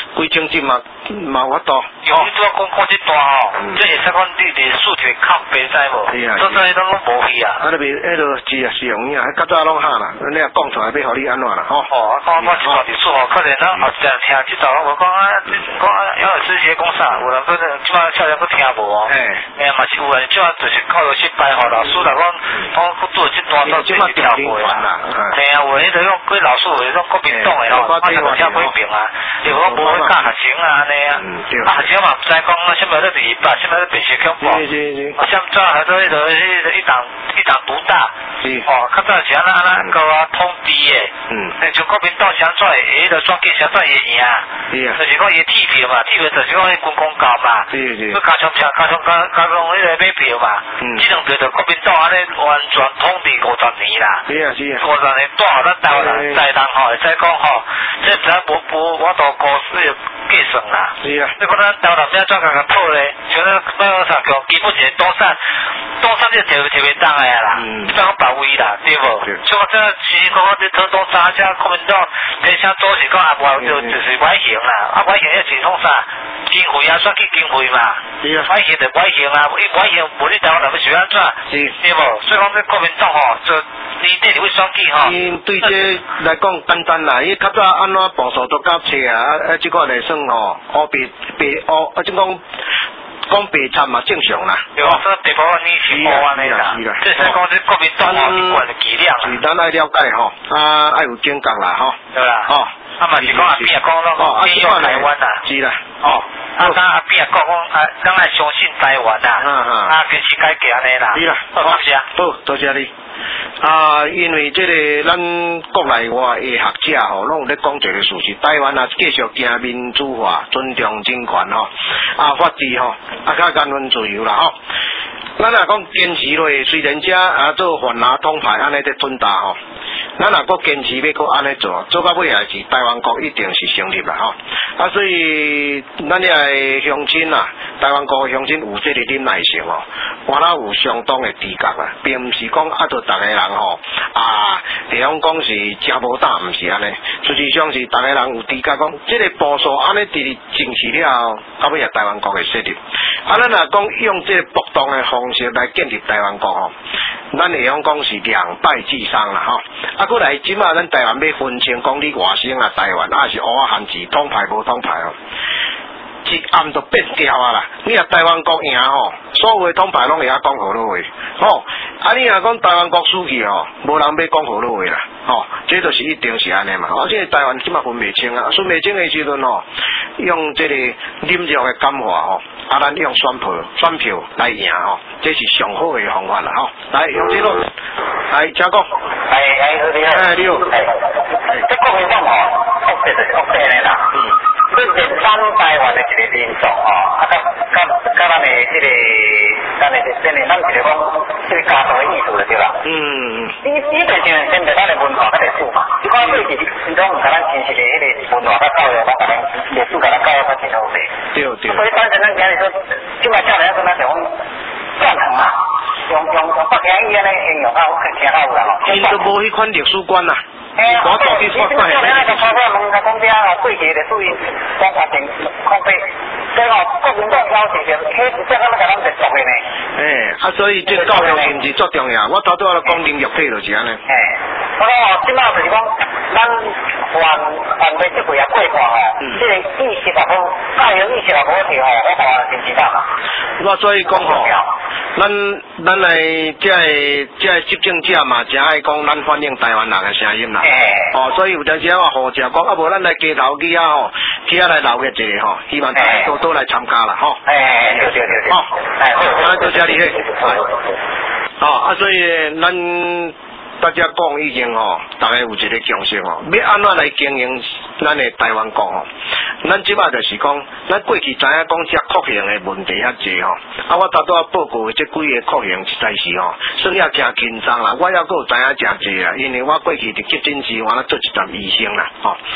Speaker 1: 规经济嘛嘛有法度。
Speaker 2: 有你拄仔讲讲即段吼，即会使讲你伫数学靠白知无？
Speaker 1: 是啊。
Speaker 2: 早早迄拢拢无去啊。
Speaker 1: 啊，那边迄落是啊是用啊，较早拢哈啦，你也讲出来要互你安怎啦吼？
Speaker 2: 哦，啊，讲我即段伫数吼，可能咱后阵听即段我讲啊，讲啊，因为之前讲啥，有人可能即摆少年佫听无哦。嘿。哎呀，嘛是有诶，即摆就是考到失败吼，老师来讲，讲佫做即段都真是跳过啦。嘿啊，有迄种用几老师有迄种国民党诶吼，我就无听几遍啊，就讲无去教学生啊安尼啊，啊学生嘛毋知讲啊，什么咧第一百，什么咧白色恐怖，啊，什么早还做迄个迄个一党一党独大，哦，较早是安那安那个啊通知诶，嗯，像国民党相转会迄个选举相转会赢，是啊，就是讲伊铁票嘛，铁票就是讲迄军公教嘛，是是，佮加上加加上加加上迄个买票嘛，嗯，即两票就国民党安尼完全统治五十年啦，是啊是啊，五十年带互咱台湾人在人吼，会使讲吼，这只无无我都高势计算啦，是啊，你讲咱台湾人怎怎甲甲讨咧，像咱咱啥讲基本是东山，东山就特特别当诶啦，嗯，怎讲保卫啦，对无？所以这其实讲这讨东山这国民党提啥做是讲啊无就就是歪行啦，啊歪行要是创啥经费啊，选举经费嘛，是啊，歪行就歪行啊，伊歪行无你台湾人要想安怎？是，对无？所以讲这国民党吼，就你这是为选举吼。
Speaker 1: 因对这来讲简单啦，伊较早安怎步数都较切啊，啊即个来算吼，黑白白黑，啊即讲。讲白参嘛正常啦，
Speaker 2: 对哦，所以地方你是无安尼啦，即是讲这国民党哦，一贯的伎俩啦。
Speaker 1: 是咱爱了解吼，啊爱有警觉啦吼。
Speaker 2: 对啦，哦，啊嘛是讲阿扁讲咯，先用台湾啦，
Speaker 1: 是啦，
Speaker 2: 哦，啊咱阿扁讲讲啊，咱爱相信台湾啦，嗯嗯，啊其实改革安尼啦，
Speaker 1: 是啦，
Speaker 2: 好谢，
Speaker 1: 好，多谢你。啊，因为这个咱国内外的学者吼，拢有咧讲一个事实，台湾啊继续行民主化，尊重人权吼，啊法治吼，啊较言论自由啦吼。咱若讲坚持落，虽然遮啊做反拿统派安尼在吞大吼，咱若搁坚持要搁安尼做，做到尾也是台湾国一定是成立啦吼。啊，所以咱遐乡亲啊，台湾国乡亲有这个忍耐性哦，我那有相当的资格啊，并毋是讲啊做逐个人吼啊，地方讲是真无胆，毋是安尼，实际上是逐个人有资格讲，这个步数安尼伫正视了后，到尾也台湾国的设立。啊，咱若讲用这个不当的方式来建立台湾国吼，咱会用讲是两败俱伤啦吼。啊，过来即马咱台湾要分清讲你外省啊台湾，啊是乌啊汉字统派无统派哦。一暗就变掉啊啦！你若台湾国赢吼，所有的统派拢会晓讲好多话，吼。啊，你若讲台湾国输去吼，无人要讲好多话啦，吼。这就是一定是安尼嘛。而且台湾即马分袂清啊，分袂清的时阵吼，用这个忍辱的感化吼，啊，咱用选票选票来赢吼，这是上好的方法啦吼。来，用这个来请讲。
Speaker 2: 哎哎，你好。
Speaker 1: 哎，你好。
Speaker 2: 这国民党吼，确实是确实的啦。嗯。你连咱台湾的一个民众吼，啊，甲甲甲咱的这个，咱的真的，咱就是讲，这个家族的意思就对啦。嗯嗯。你你就是先在咱的文化甲历史嘛，你看过去你讲甲咱真实的迄个文化甲教育，咱甲咱历史甲咱教育较真好势。对对。所以反正咱今日说，即摆少年说咱就讲赞成嘛，用用用北京语安尼形容较听较有啦吼。
Speaker 1: 因都无迄款历史观啦。
Speaker 2: 哎呀，我做啲错怪，你那个错怪问他讲啥哦，过去的属于讲法定抗辩，所以哦，国民党要是就开始这个那个咱就做的呢。哎，
Speaker 1: 啊，所以这教育是毋是足重要？我头拄仔讲林玉体就是安尼。
Speaker 2: 哎，我讲哦，即马就是讲，咱反反对这几啊过半吼，这个意识也好，教育意识也好是吼，我看真知道啦。
Speaker 1: 我所以讲吼，咱咱来这个这个执政者嘛，真爱讲咱反映台湾人的声音啦。哦，所以有阵时我好食讲，啊无咱来街头去啊吼，去啊来留个一个吼，希望大家多多来参加啦吼。
Speaker 2: 哎，对对对对。哦，
Speaker 1: 哎，好，多谢你咧。哦，啊，所以咱大家讲已经吼，大家有一个共识吼，要安怎来经营咱的台湾国吼？咱即摆就是讲，咱过去知影讲遮酷刑的问题遐济吼，啊，我头拄仔报告的这几个酷刑实在是吼，算也真紧张啦。我还阁有知影真济啦，因为我过去伫急诊室我咧做一站医生啦，吼。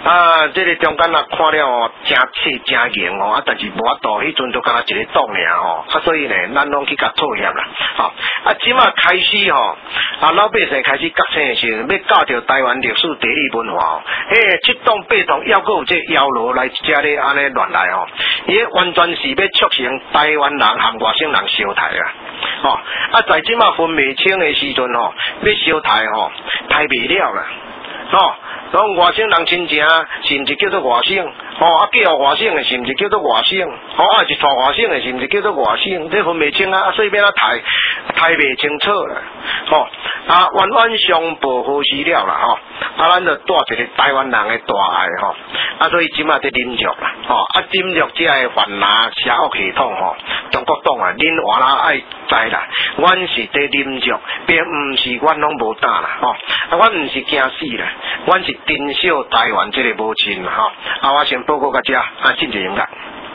Speaker 1: 啊，这个中间啊看了哦，真切真硬哦，啊，但是无法度，迄阵就敢若一个洞尔吼，啊，所以呢，咱拢去甲妥协啦，吼、哦，啊，即马开始吼、哦，啊，老百姓开始觉醒的时候，要教着台湾历史地理文化哦，诶，七栋八栋要阁有这妖罗来遮咧安尼乱来哦，伊完全是要促成台湾人和外省人相台啊，吼、哦，啊，在即马分未清的时阵吼，要相台吼，台袂了啦，吼、哦。讲外省人亲情是毋是叫做外省？吼、哦，啊叫外省的是毋是叫做外省？吼、哦，啊一撮外省的是毋是叫做外省？这分袂清啊，啊所以变啊台台袂清楚啦，吼、哦，啊冤冤相报何时了啦，吼、哦，啊咱就带一个台湾人的大爱吼、哦，啊所以即马在忍辱啦，吼、哦，啊忍辱这个泛蓝邪恶系统吼、哦，中国党啊，恁活啦爱知啦，阮是在忍辱，并毋是阮拢无胆啦，吼、哦，啊阮毋是惊死啦，阮是珍惜台湾这个母亲哈，啊，我先报告到这，啊，进行音乐。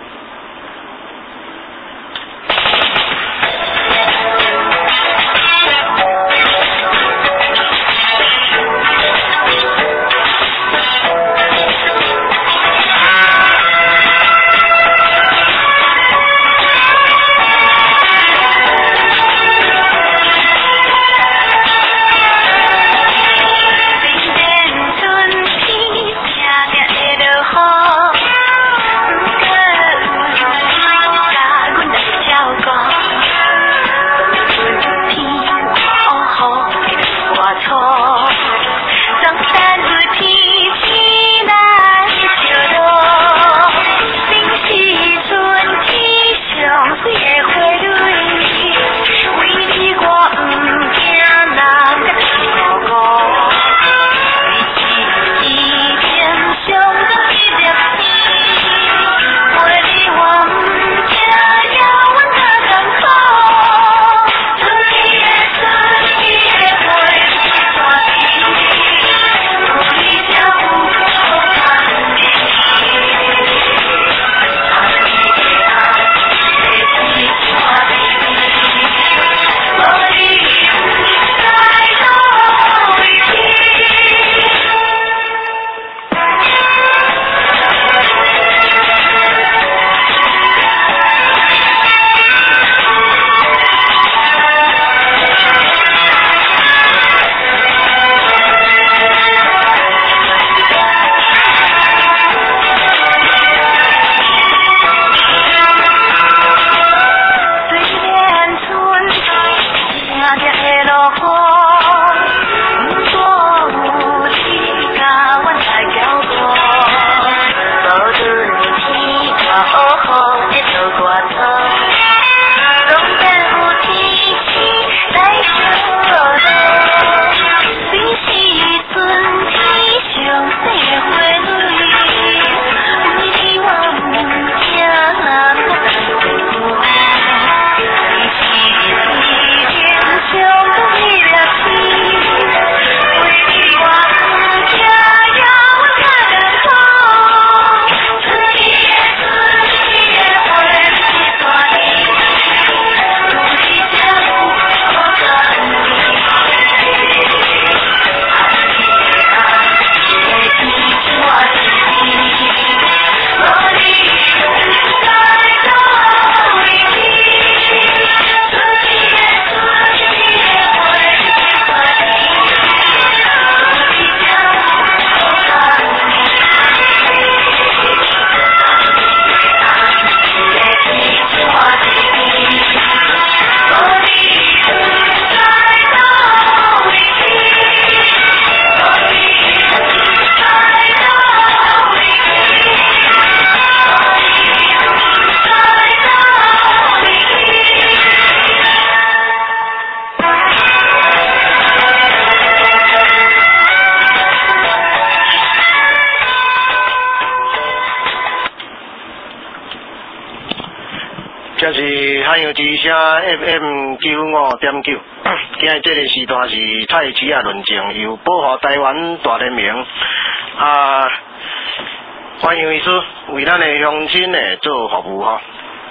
Speaker 1: 这是汉阳之声 F M 九五点九，今日这个时段是太极啊论证，由保护台湾大联盟啊，欢迎医师为咱的乡亲呢做服务哈。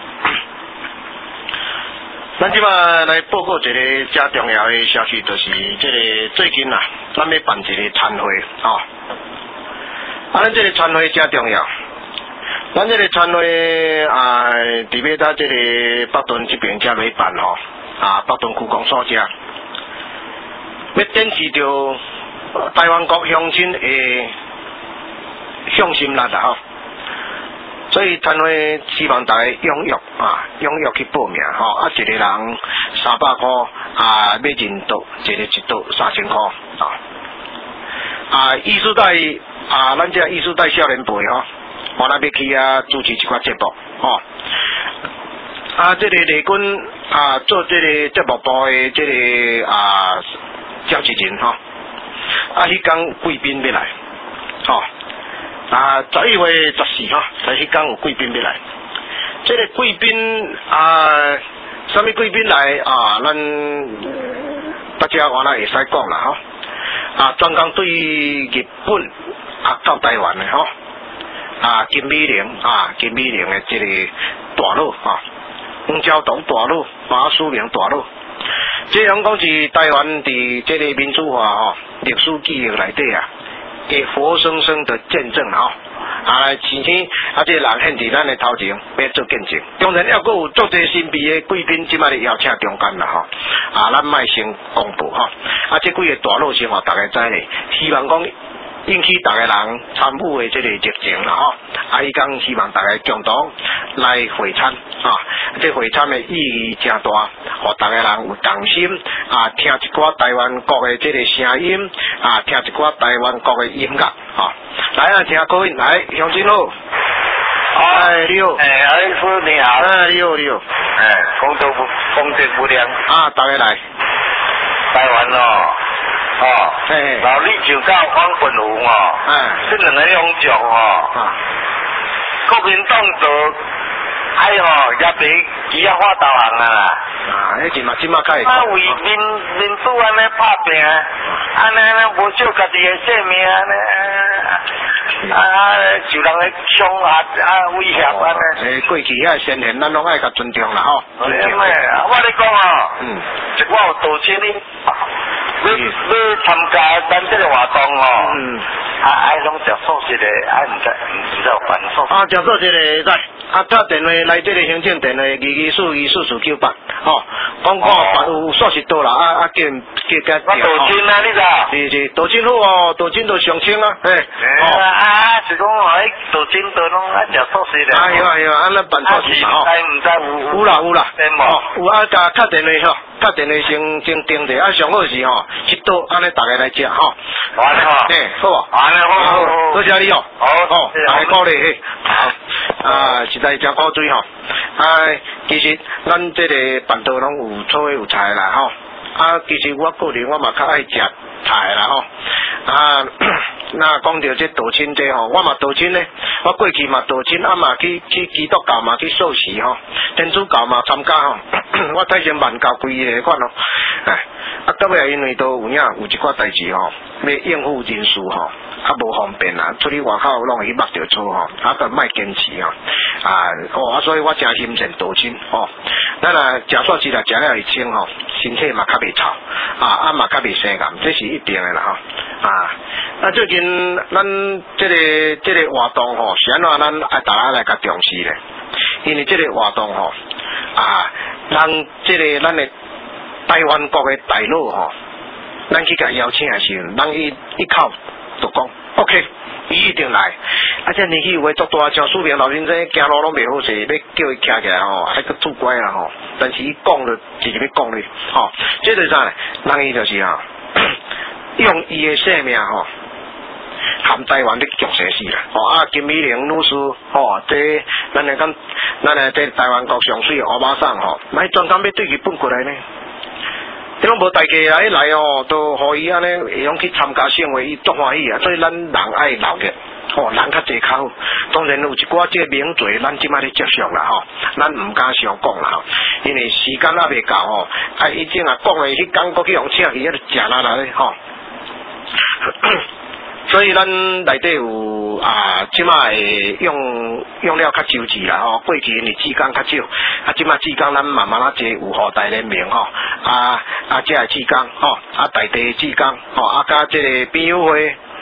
Speaker 1: 咱即摆来报告一个较重要的消息，就是这个最近啊，咱要办一个餐会啊。 啊，咱这个餐会真重要。咱这个餐会啊，伫要到这个北屯这边才来办吼，啊，北屯区公所这，要展示着台湾国乡亲的向心力啊吼。所以餐会希望大家踊跃啊，踊跃去报名吼，啊，一个人三百块啊，要认读一个一读三千块啊。啊，艺术代啊，咱这艺术代少年辈吼，我那要去啊主持一款节目吼。啊，这个雷军啊做这个节目部的这个啊召集人吼，啊，迄天贵宾要来，吼。啊，十一月十四吼，在迄天有贵宾要来。这个贵宾啊，什么贵宾来啊？咱大家原来会使讲啦吼。啊，专讲对日本啊到台湾的吼。啊，金美玲啊，金美玲的这个大佬啊，黄昭同大佬，马书明大佬。这样讲是台湾伫这个民主化吼历史记忆内底啊。给活生生的见证吼，啊，前天啊，这人现伫咱的头前要做见证。当然，还佫有足侪神秘的贵宾，即摆咧邀请中间啦吼，啊，咱卖先公布吼，啊，这几个大佬先互大家知咧，希望讲引起大家人参与的这个热情啦吼，啊，伊讲希望大家共同来会餐啊，这会餐的意义真大，互大家人有同心啊，听一寡台湾国的这个声音啊，听一寡台湾国的音乐啊，来啊，听各位来，乡亲好，哎，你好，
Speaker 2: 哎，阿叔你好，
Speaker 1: 哎，你好你好，
Speaker 2: 哎，功德不功德不良
Speaker 1: 啊，大家来，
Speaker 2: 台湾哦。哦，
Speaker 1: 嘿，
Speaker 2: 老李就到黄本湖哦，
Speaker 1: 哎，
Speaker 2: 这两个勇将哦，
Speaker 1: 啊，
Speaker 2: 国民党就哎哦，也俾伊也发导航啊，
Speaker 1: 啊，迄阵嘛，即马开始，
Speaker 2: 啊，为民民主安尼拍拼，安尼安尼无少家己的性命安尼，啊，受人的伤害啊威胁安尼。
Speaker 1: 诶，过去遐先贤，咱拢爱甲尊重啦吼。
Speaker 2: 因为我咧讲哦，嗯，我有道歉你。你你参加咱这个活动哦，嗯，啊爱拢食素食的，啊唔知唔知有办素。
Speaker 1: 啊，食素食的在，啊打电话来这个行政电话二二四二四四九八，吼，讲看有素食到啦，啊啊叫叫叫。
Speaker 2: 我道歉啊，你知？
Speaker 1: 是是，道歉好哦，道歉就上清啊，嘿。
Speaker 2: 哦啊，是讲哦，迄道歉都拢爱食素食的。
Speaker 1: 哎呦哎呦，安尼办错事吼。
Speaker 2: 哎，唔知有。
Speaker 1: 有啦有啦，
Speaker 2: 哦，
Speaker 1: 有啊，甲打电话吼。打电话先先定者，啊上好是吼，一倒安尼大家来食吼。
Speaker 2: 安尼吼，
Speaker 1: 嘿，好啊，
Speaker 2: 安尼好，好，
Speaker 1: 多谢你哦。
Speaker 2: 好，
Speaker 1: 哦，大家鼓励嘿。好，啊，实在真好水吼。啊，其实咱这个办桌拢有错有菜啦吼。啊，其实我个人我嘛较爱食菜啦吼。啊，那讲到这道亲这吼，我嘛道亲呢，我过去嘛道亲，啊嘛去去基督教嘛去受洗吼，天主教嘛参加吼，我太先万教规个款咯，哎，啊到尾因为都有影有一寡代志吼，要应付人事吼，啊无方便啦，出去外口拢会去目着错吼，啊都莫坚持吼，啊哦啊所以我真心诚道亲吼，咱啊食素食啦食了会清吼，身体嘛较袂臭，啊啊嘛较袂生癌，这是一定的啦吼。啊，那最近咱这个这个活动吼，是安怎咱爱大家来甲重视咧？因为这个活动吼，啊，咱这个咱的台湾国的大佬吼，咱去甲邀请的时候，咱一一口就讲 ，OK， 伊一定来。啊，这年纪有诶足大，像苏明老先生行路拢袂好势，要叫伊徛起来吼，还佫拄乖啦吼。但是伊讲了，直直要讲咧，吼，这是啥呢？咱伊就是吼。用伊的性命吼，含台湾的强势死啦！哦啊，金美玲女士，吼，这咱来讲，咱来这台湾国上水的欧巴桑吼，买专工要对日本过来呢。这拢无大家来来哦，都互伊安尼会用去参加盛会，伊足欢喜啊！所以咱人爱留嘅，吼，人较济口。当然有一寡这个名嘴，咱即摆咧接受啦吼，咱唔敢想讲啦吼，因为时间也未够吼，啊，以前啊讲诶，迄讲过去用请去，迄个食啦啦咧吼。所以咱内底有啊，即摆用用了较周至啦吼，过去因为志工较少，啊，即摆志工咱慢慢啊侪有互大联名吼，啊啊，这个志工吼，啊，大地志工吼，啊，甲这个编友会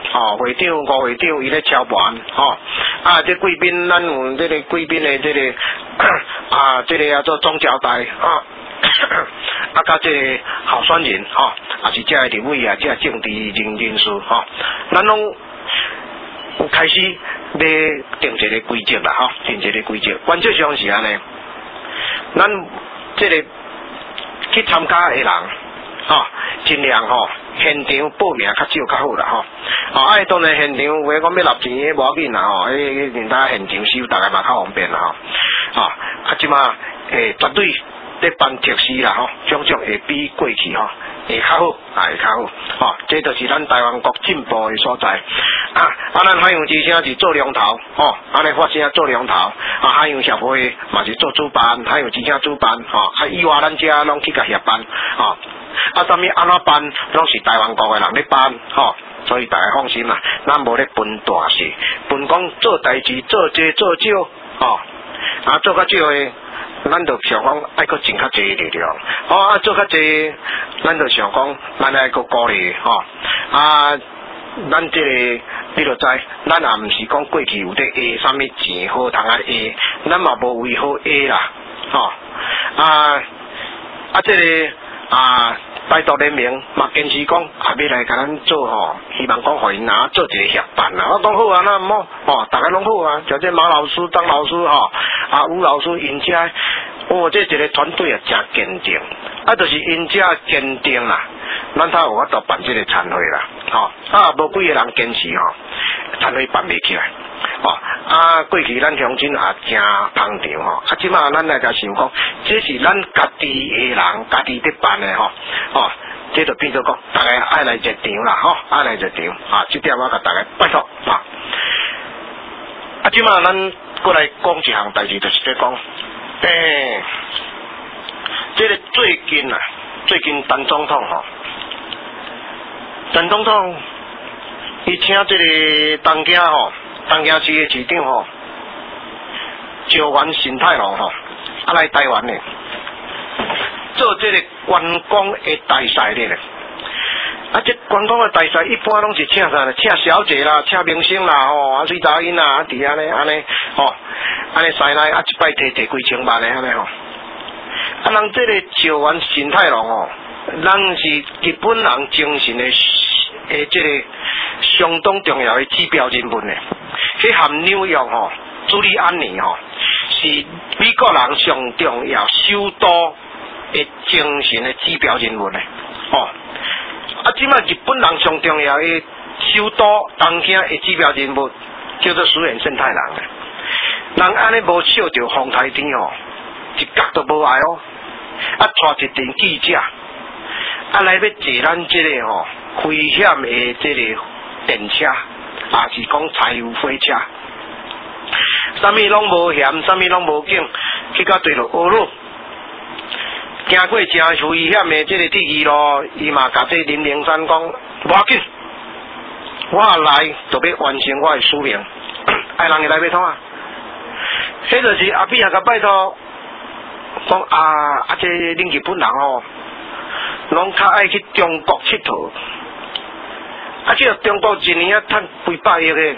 Speaker 1: 哦，会长、吴会长伊咧敲盘，吼、哦，啊，这贵宾咱有这个贵宾的这个啊，这个叫做总交代，啊，啊，甲这个候选人，吼、哦，啊是这立委啊，这政治人人士，吼、哦，咱拢开始要定一个规则啦，吼、哦，定一个规则，原则上是安尼，咱这个去参加的人。吼、哦，尽量吼、哦、现场报名较少较好啦吼。哦，啊，当然现场有诶讲要纳钱诶无要紧啦吼，迄人家现场收大概嘛较方便啦吼。哦，啊，即马诶绝对咧办特施啦吼，种种会比过去吼会较好，啊会较好。吼、哦，这就是咱台湾国进步诶所在。啊，啊，咱海洋之声是做龙头，吼、哦，安尼发声做龙头。啊，海洋协会嘛是做主办，海洋之声主办，吼、哦，啊以外咱遮拢去甲协办，吼、哦。啊，啥物安怎办，拢是台湾国诶人咧办，吼、哦，所以大家放心啦，咱无咧分大事，分讲做代志做济做少，吼、哦，啊做较少诶，咱就想讲爱搁挣较济力量，哦啊做较济，咱就想讲咱爱搁鼓励，吼、哦，啊，咱即、这个你著知，咱也毋是讲过去有咧下啥物钱好通啊下，咱嘛无为好下啦，吼、哦，啊啊即、这个。啊，拜托联名嘛坚持讲，啊要来甲咱做吼，希望讲互因拿做一个协办啦。我讲好啊，那么吼，大家拢好啊，像这马老师、张老师吼，啊吴老师因遮，哦，这一个团队啊真坚定，啊，就是因遮坚定啦，咱才有法度办这个餐会啦，吼、哦，啊无几个人坚持吼，餐会办袂起来。哦，啊，过去咱乡亲也真捧场吼，啊，即马咱来甲想讲，这是咱家己的人，家己咧办的吼，哦，这就变做讲，大家爱来一场啦，吼、哦，爱来一场，啊，这点我甲大家拜托啊。啊，即马咱过来讲一项代志，就是咧讲，诶、欸，这个最近啊，最近陈总统吼，陈总统，伊请这个东京吼。东京市的市长吼，石原慎太郎吼，啊来台湾呢，做这个观光的大赛咧。啊，这观光的大赛一般拢是请啥咧？请小姐啦，请明星啦，吼，啊水查因啦，啊伫安尼安尼，吼，安尼赛来啊一摆摕摕几千万的安尼吼。啊，人这个石原慎太郎吼，人是日本人精神的诶，这个相当重要的指标人物呢。去含纽约吼，朱利安尼吼，是美国人上重要首都的精神的指标人物呢。哦，啊，即摆日本人上重要的首都东京的指标人物叫做石原慎太郎。人安尼无笑着风台天吼，一角都无爱哦。啊，带一阵记者，啊来要坐咱这个吼危险的这个电车。啊，是讲柴油火车，啥物拢无险，啥物拢无紧，去到对落乌路，经过真危险的这个地区咯，伊嘛甲这林灵山讲，无要紧，我来就要完成我的使命，爱人会来要创啊，迄就是阿比亚甲拜托，讲啊啊这恁日本人吼，拢较爱去中国佚佗。啊！这个中国一年啊，赚几百亿的，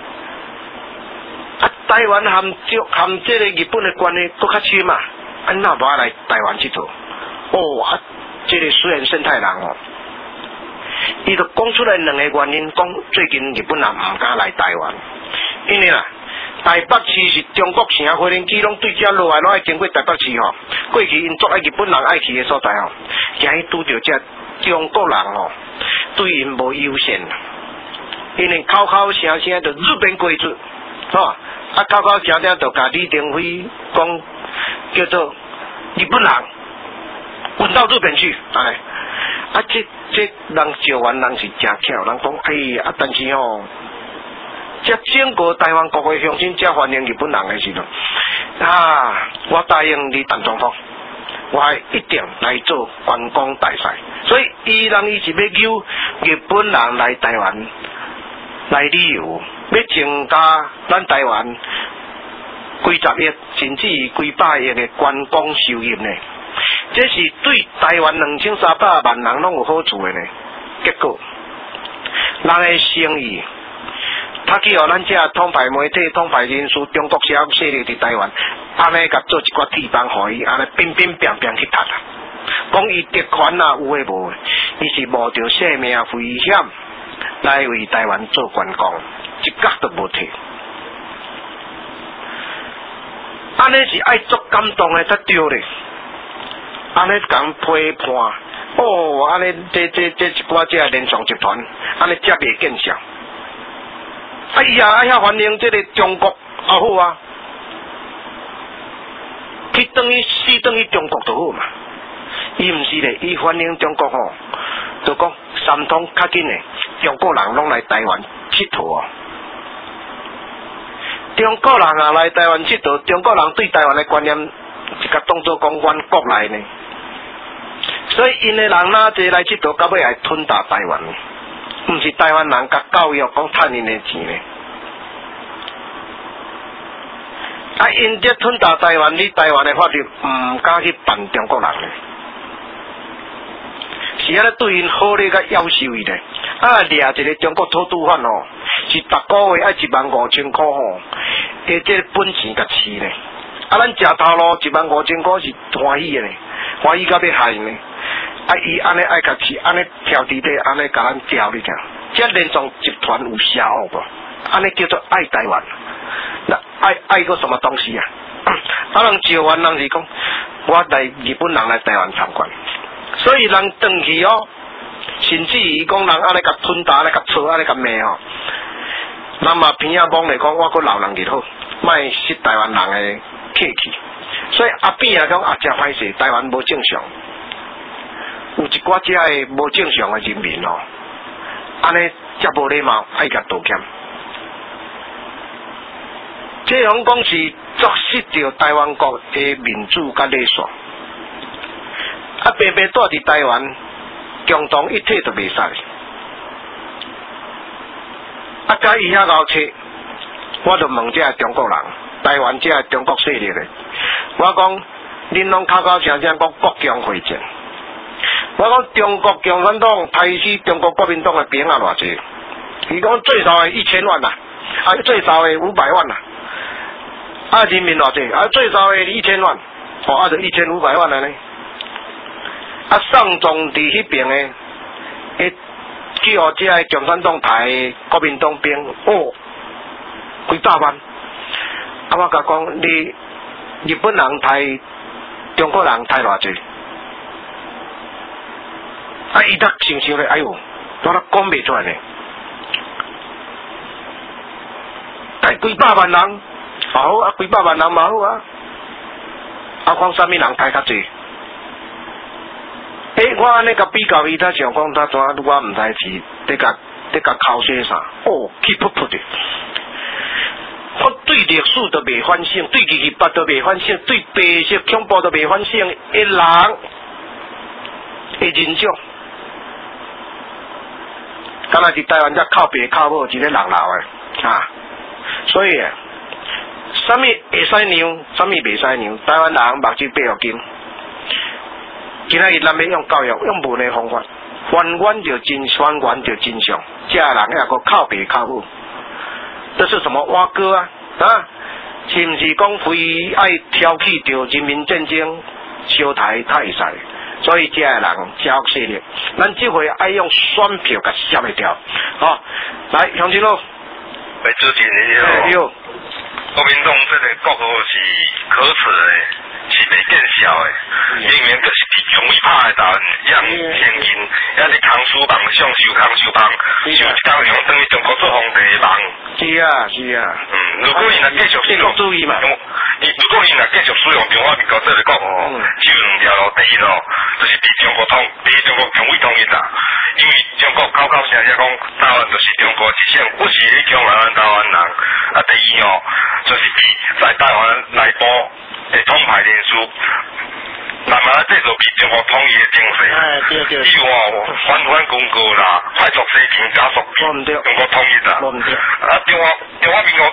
Speaker 1: 啊，台湾含就含这个日本的关系搁较深嘛，啊，那无来台湾佚佗。哦，啊，这个石原慎太郎哦，伊就讲出来两个原因，讲最近日本人唔敢来台湾，因为啦，台北市是中国城，飞行机拢对遮落来，拢爱经过台北市吼。过去因作爱日本人爱去的所在吼，今日拄着遮中国人吼。对因无优先，因为口口声声就日本鬼子，吼、哦，啊口口声声就甲李登辉讲叫做日本人滚到日本去，哎，啊这这人石原人是真巧，人讲哎啊，但是吼、哦，这整个台湾各个乡亲才欢迎日本人的时阵，啊，我答应你陈总统。我一定来做观光大赛，所以伊人伊是要求日本人来台湾来旅游，要增加咱台湾几十亿甚至几百亿的观光收入呢。这是对台湾两千三百万人拢有好处的呢。结果人的生意，他去互咱遮统派媒体、统派人士、中国社会势力伫台湾，安尼甲做一寡地方，互伊安尼乒乒乓乓去踢啊！讲伊特权啊，有诶无？伊是冒着生命危险来为台湾做观光，一角都无摕。安尼是爱足感动诶，才对咧。安尼讲批判，哦，安尼这这这一寡这联创集团，安尼遮袂见效。哎呀，哎呀，欢迎这个中国也好啊，去等于死等于中国就好嘛。伊毋是咧，伊欢迎中国吼，就讲三通较紧诶，中国人拢来台湾佚佗哦。中国人啊来台湾佚佗，中国人对台湾诶观念是甲当作讲阮国内呢。所以因诶人哪侪来佚佗，到尾来吞大台湾，毋是台湾人甲教育讲趁因诶钱呢。啊，因这吞大台湾，你台湾诶法律毋敢去办中国人呢。是安尼对因好咧，甲要求伊咧。啊，掠一个中国土猪贩吼，是逐个月爱一万五千块吼，诶，这个本钱甲饲咧。啊，咱食头路一万五千块是欢喜诶咧，欢喜到要害呢。啊，伊安尼爱甲饲，安尼挑伫底，安尼甲咱教你听。这联创集团有邪恶无？安尼叫做爱台湾。那爱爱个什么东西啊？啊，人招完人是讲，我来日本人来台湾参观。所以人转去哦，甚至于讲人安尼甲吞打，安尼甲错，安尼甲骂哦。人嘛偏啊讲来讲，我个老人就好，卖失台湾人的客气。所以阿扁啊讲啊，真歹势，台湾无正常，有一寡只的无正常的人民哦，安尼则无礼貌，爱甲道歉。这样讲是作失掉台湾国的民主甲理想。啊，白白住伫台湾，共同一体就袂使。啊，甲伊遐后车，我就问这中国人，台湾这中国势力咧，我讲，恁拢口口声声讲国强会战，我讲中国共产党杀死中国国民党的兵啊偌济，伊讲最少的一千万呐、啊，啊最少的五百万呐、啊，啊人民偌济，啊最少的一千万，哦啊就一千五百万了呢。啊，上中伫迄边诶，诶，去互这共产党台国民党兵，哦，几百万。啊，我甲讲，你日本人台，中国人台偌济？啊，伊得想想咧，哎呦，我都讲袂出来呢。台几百万人，好啊，几百万人嘛好啊。啊，讲啥物人台较济？诶、欸，我安尼甲比较伊，他想讲他怎，我毋知是得甲得甲考些啥，哦，气噗噗的。我对历史都未反省，对二二八都未反省，对白色恐怖都未反省，一人会认种，敢若是台湾只靠爸靠母一个人闹的啊，所以啊，啥物会使让，啥物袂使让，台湾人目睭八互金。今仔日咱要用教育、用文的方法，还原着真，还原着真相。这人也个靠爸靠母，这是什么挖哥啊？啊，是毋是讲非爱挑起着人民战争、烧台太使？所以这人教势力，咱这回爱用选票甲消灭掉。好、哦，来乡亲咯，
Speaker 2: 来主持人你好。国民党这个国号是可耻的。是袂见效的，明明就是伫中委拍的台湾，让现因也是康书房上收康书房，收一工用等于中国做皇帝的梦。
Speaker 1: 是啊，是啊。
Speaker 2: 嗯，如果伊若继续使用，
Speaker 1: 注意嘛。
Speaker 2: 如果伊若继续使用中华民国这个国号，只有两条路，第一路就是伫中国统，伫中国中委统一啦。因为中国口口声声讲台湾就是中国一省，不是你中华人台湾人。啊，第二哦，就是伫在台湾内部。诶，统派人士，南马这就比中国统一的精神。哎，对对。以后反反公告啦，快速西进加速，中国统一啦。啊，中华中华民国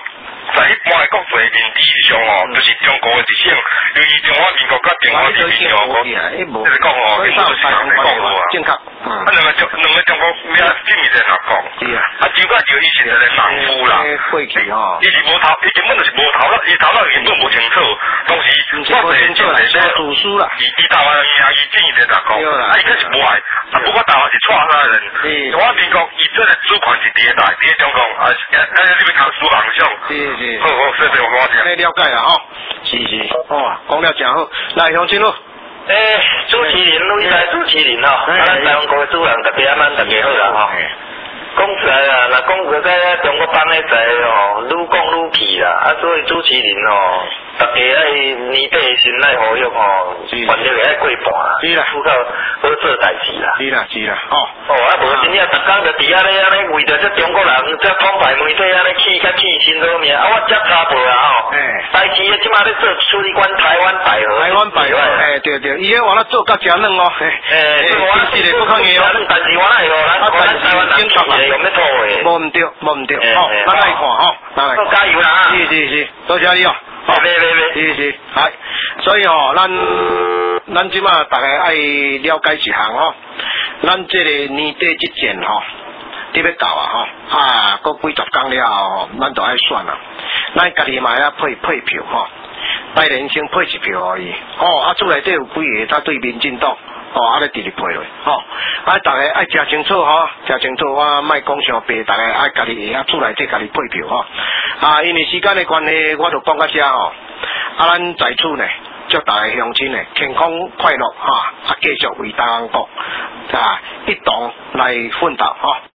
Speaker 2: 在一般的国际面子上哦，就是中国的一种，由于中华民国甲中华人民共和国，就是讲哦，迄都是人讲啊，
Speaker 1: 正确。
Speaker 2: 啊，两个中两个中国名正面在哪讲？
Speaker 1: 是啊。啊，
Speaker 2: 就甲就以前就是农夫啦，
Speaker 1: 过去吼，
Speaker 2: 伊是无头，伊根本就是无头脑，伊头脑根本无清楚，当时我是正在咧
Speaker 1: 读书啦，
Speaker 2: 伊伊台湾伊伊正义在哪讲？啊，伊可是无爱，啊，不过台湾是错啥人？中华民国伊这个主权是第一代，第一中共啊，啊，你要读书人上。
Speaker 1: 是是。
Speaker 2: 好好，谢谢我讲者。
Speaker 1: 你了解啦吼，是是，哦，讲了真好，来乡亲咯。
Speaker 4: 诶，主持人，你来主持人吼，啊，咱台湾国的主人特别阿咱大家好啦吼。讲出来啦，若讲个在中国办咧在吼，愈讲愈气啦，啊，所以主持人吼，大家爱年底先来呼吁吼，全力爱过半啦，
Speaker 1: 是啦，
Speaker 4: 拄到好做代志啦。
Speaker 1: 是啦是啦，哦。
Speaker 4: 哦，啊，无真正逐工就伫遐咧，安尼为着这中国人这统派媒体安尼气甲气心都命，啊，我接查报啊吼，代志即马咧做处理关台湾百合，
Speaker 1: 台湾百合，诶对对，伊咧往那做甲真软哦，诶，
Speaker 4: 诶，我是咧不抗议哦，但是我来哦，咱咱台湾人是用咧错诶，
Speaker 1: 无毋对，无毋对，吼，咱来看吼，咱来，
Speaker 4: 加油啦！
Speaker 1: 是是是，多谢你哦，
Speaker 4: 好，别别别，
Speaker 1: 是是，系，所以吼，咱咱即马大家爱了解一项吼。咱这个年底之前吼，你要到啊吼，啊，过几十天了后，咱就爱选啦。咱家己嘛要配配票吼，拜年先配一票而已。哦，啊，厝内底有几个他对民进党，哦，啊咧直直配落，吼，啊，大家爱食清楚吼，食清楚，我莫讲伤白，大家爱家己啊，厝内底家己配票吼。啊，因为时间的关系，我就讲到这吼。啊，咱在此呢。祝大家乡亲呢健康快乐哈，啊继续为台湾国啊一同来奋斗哈。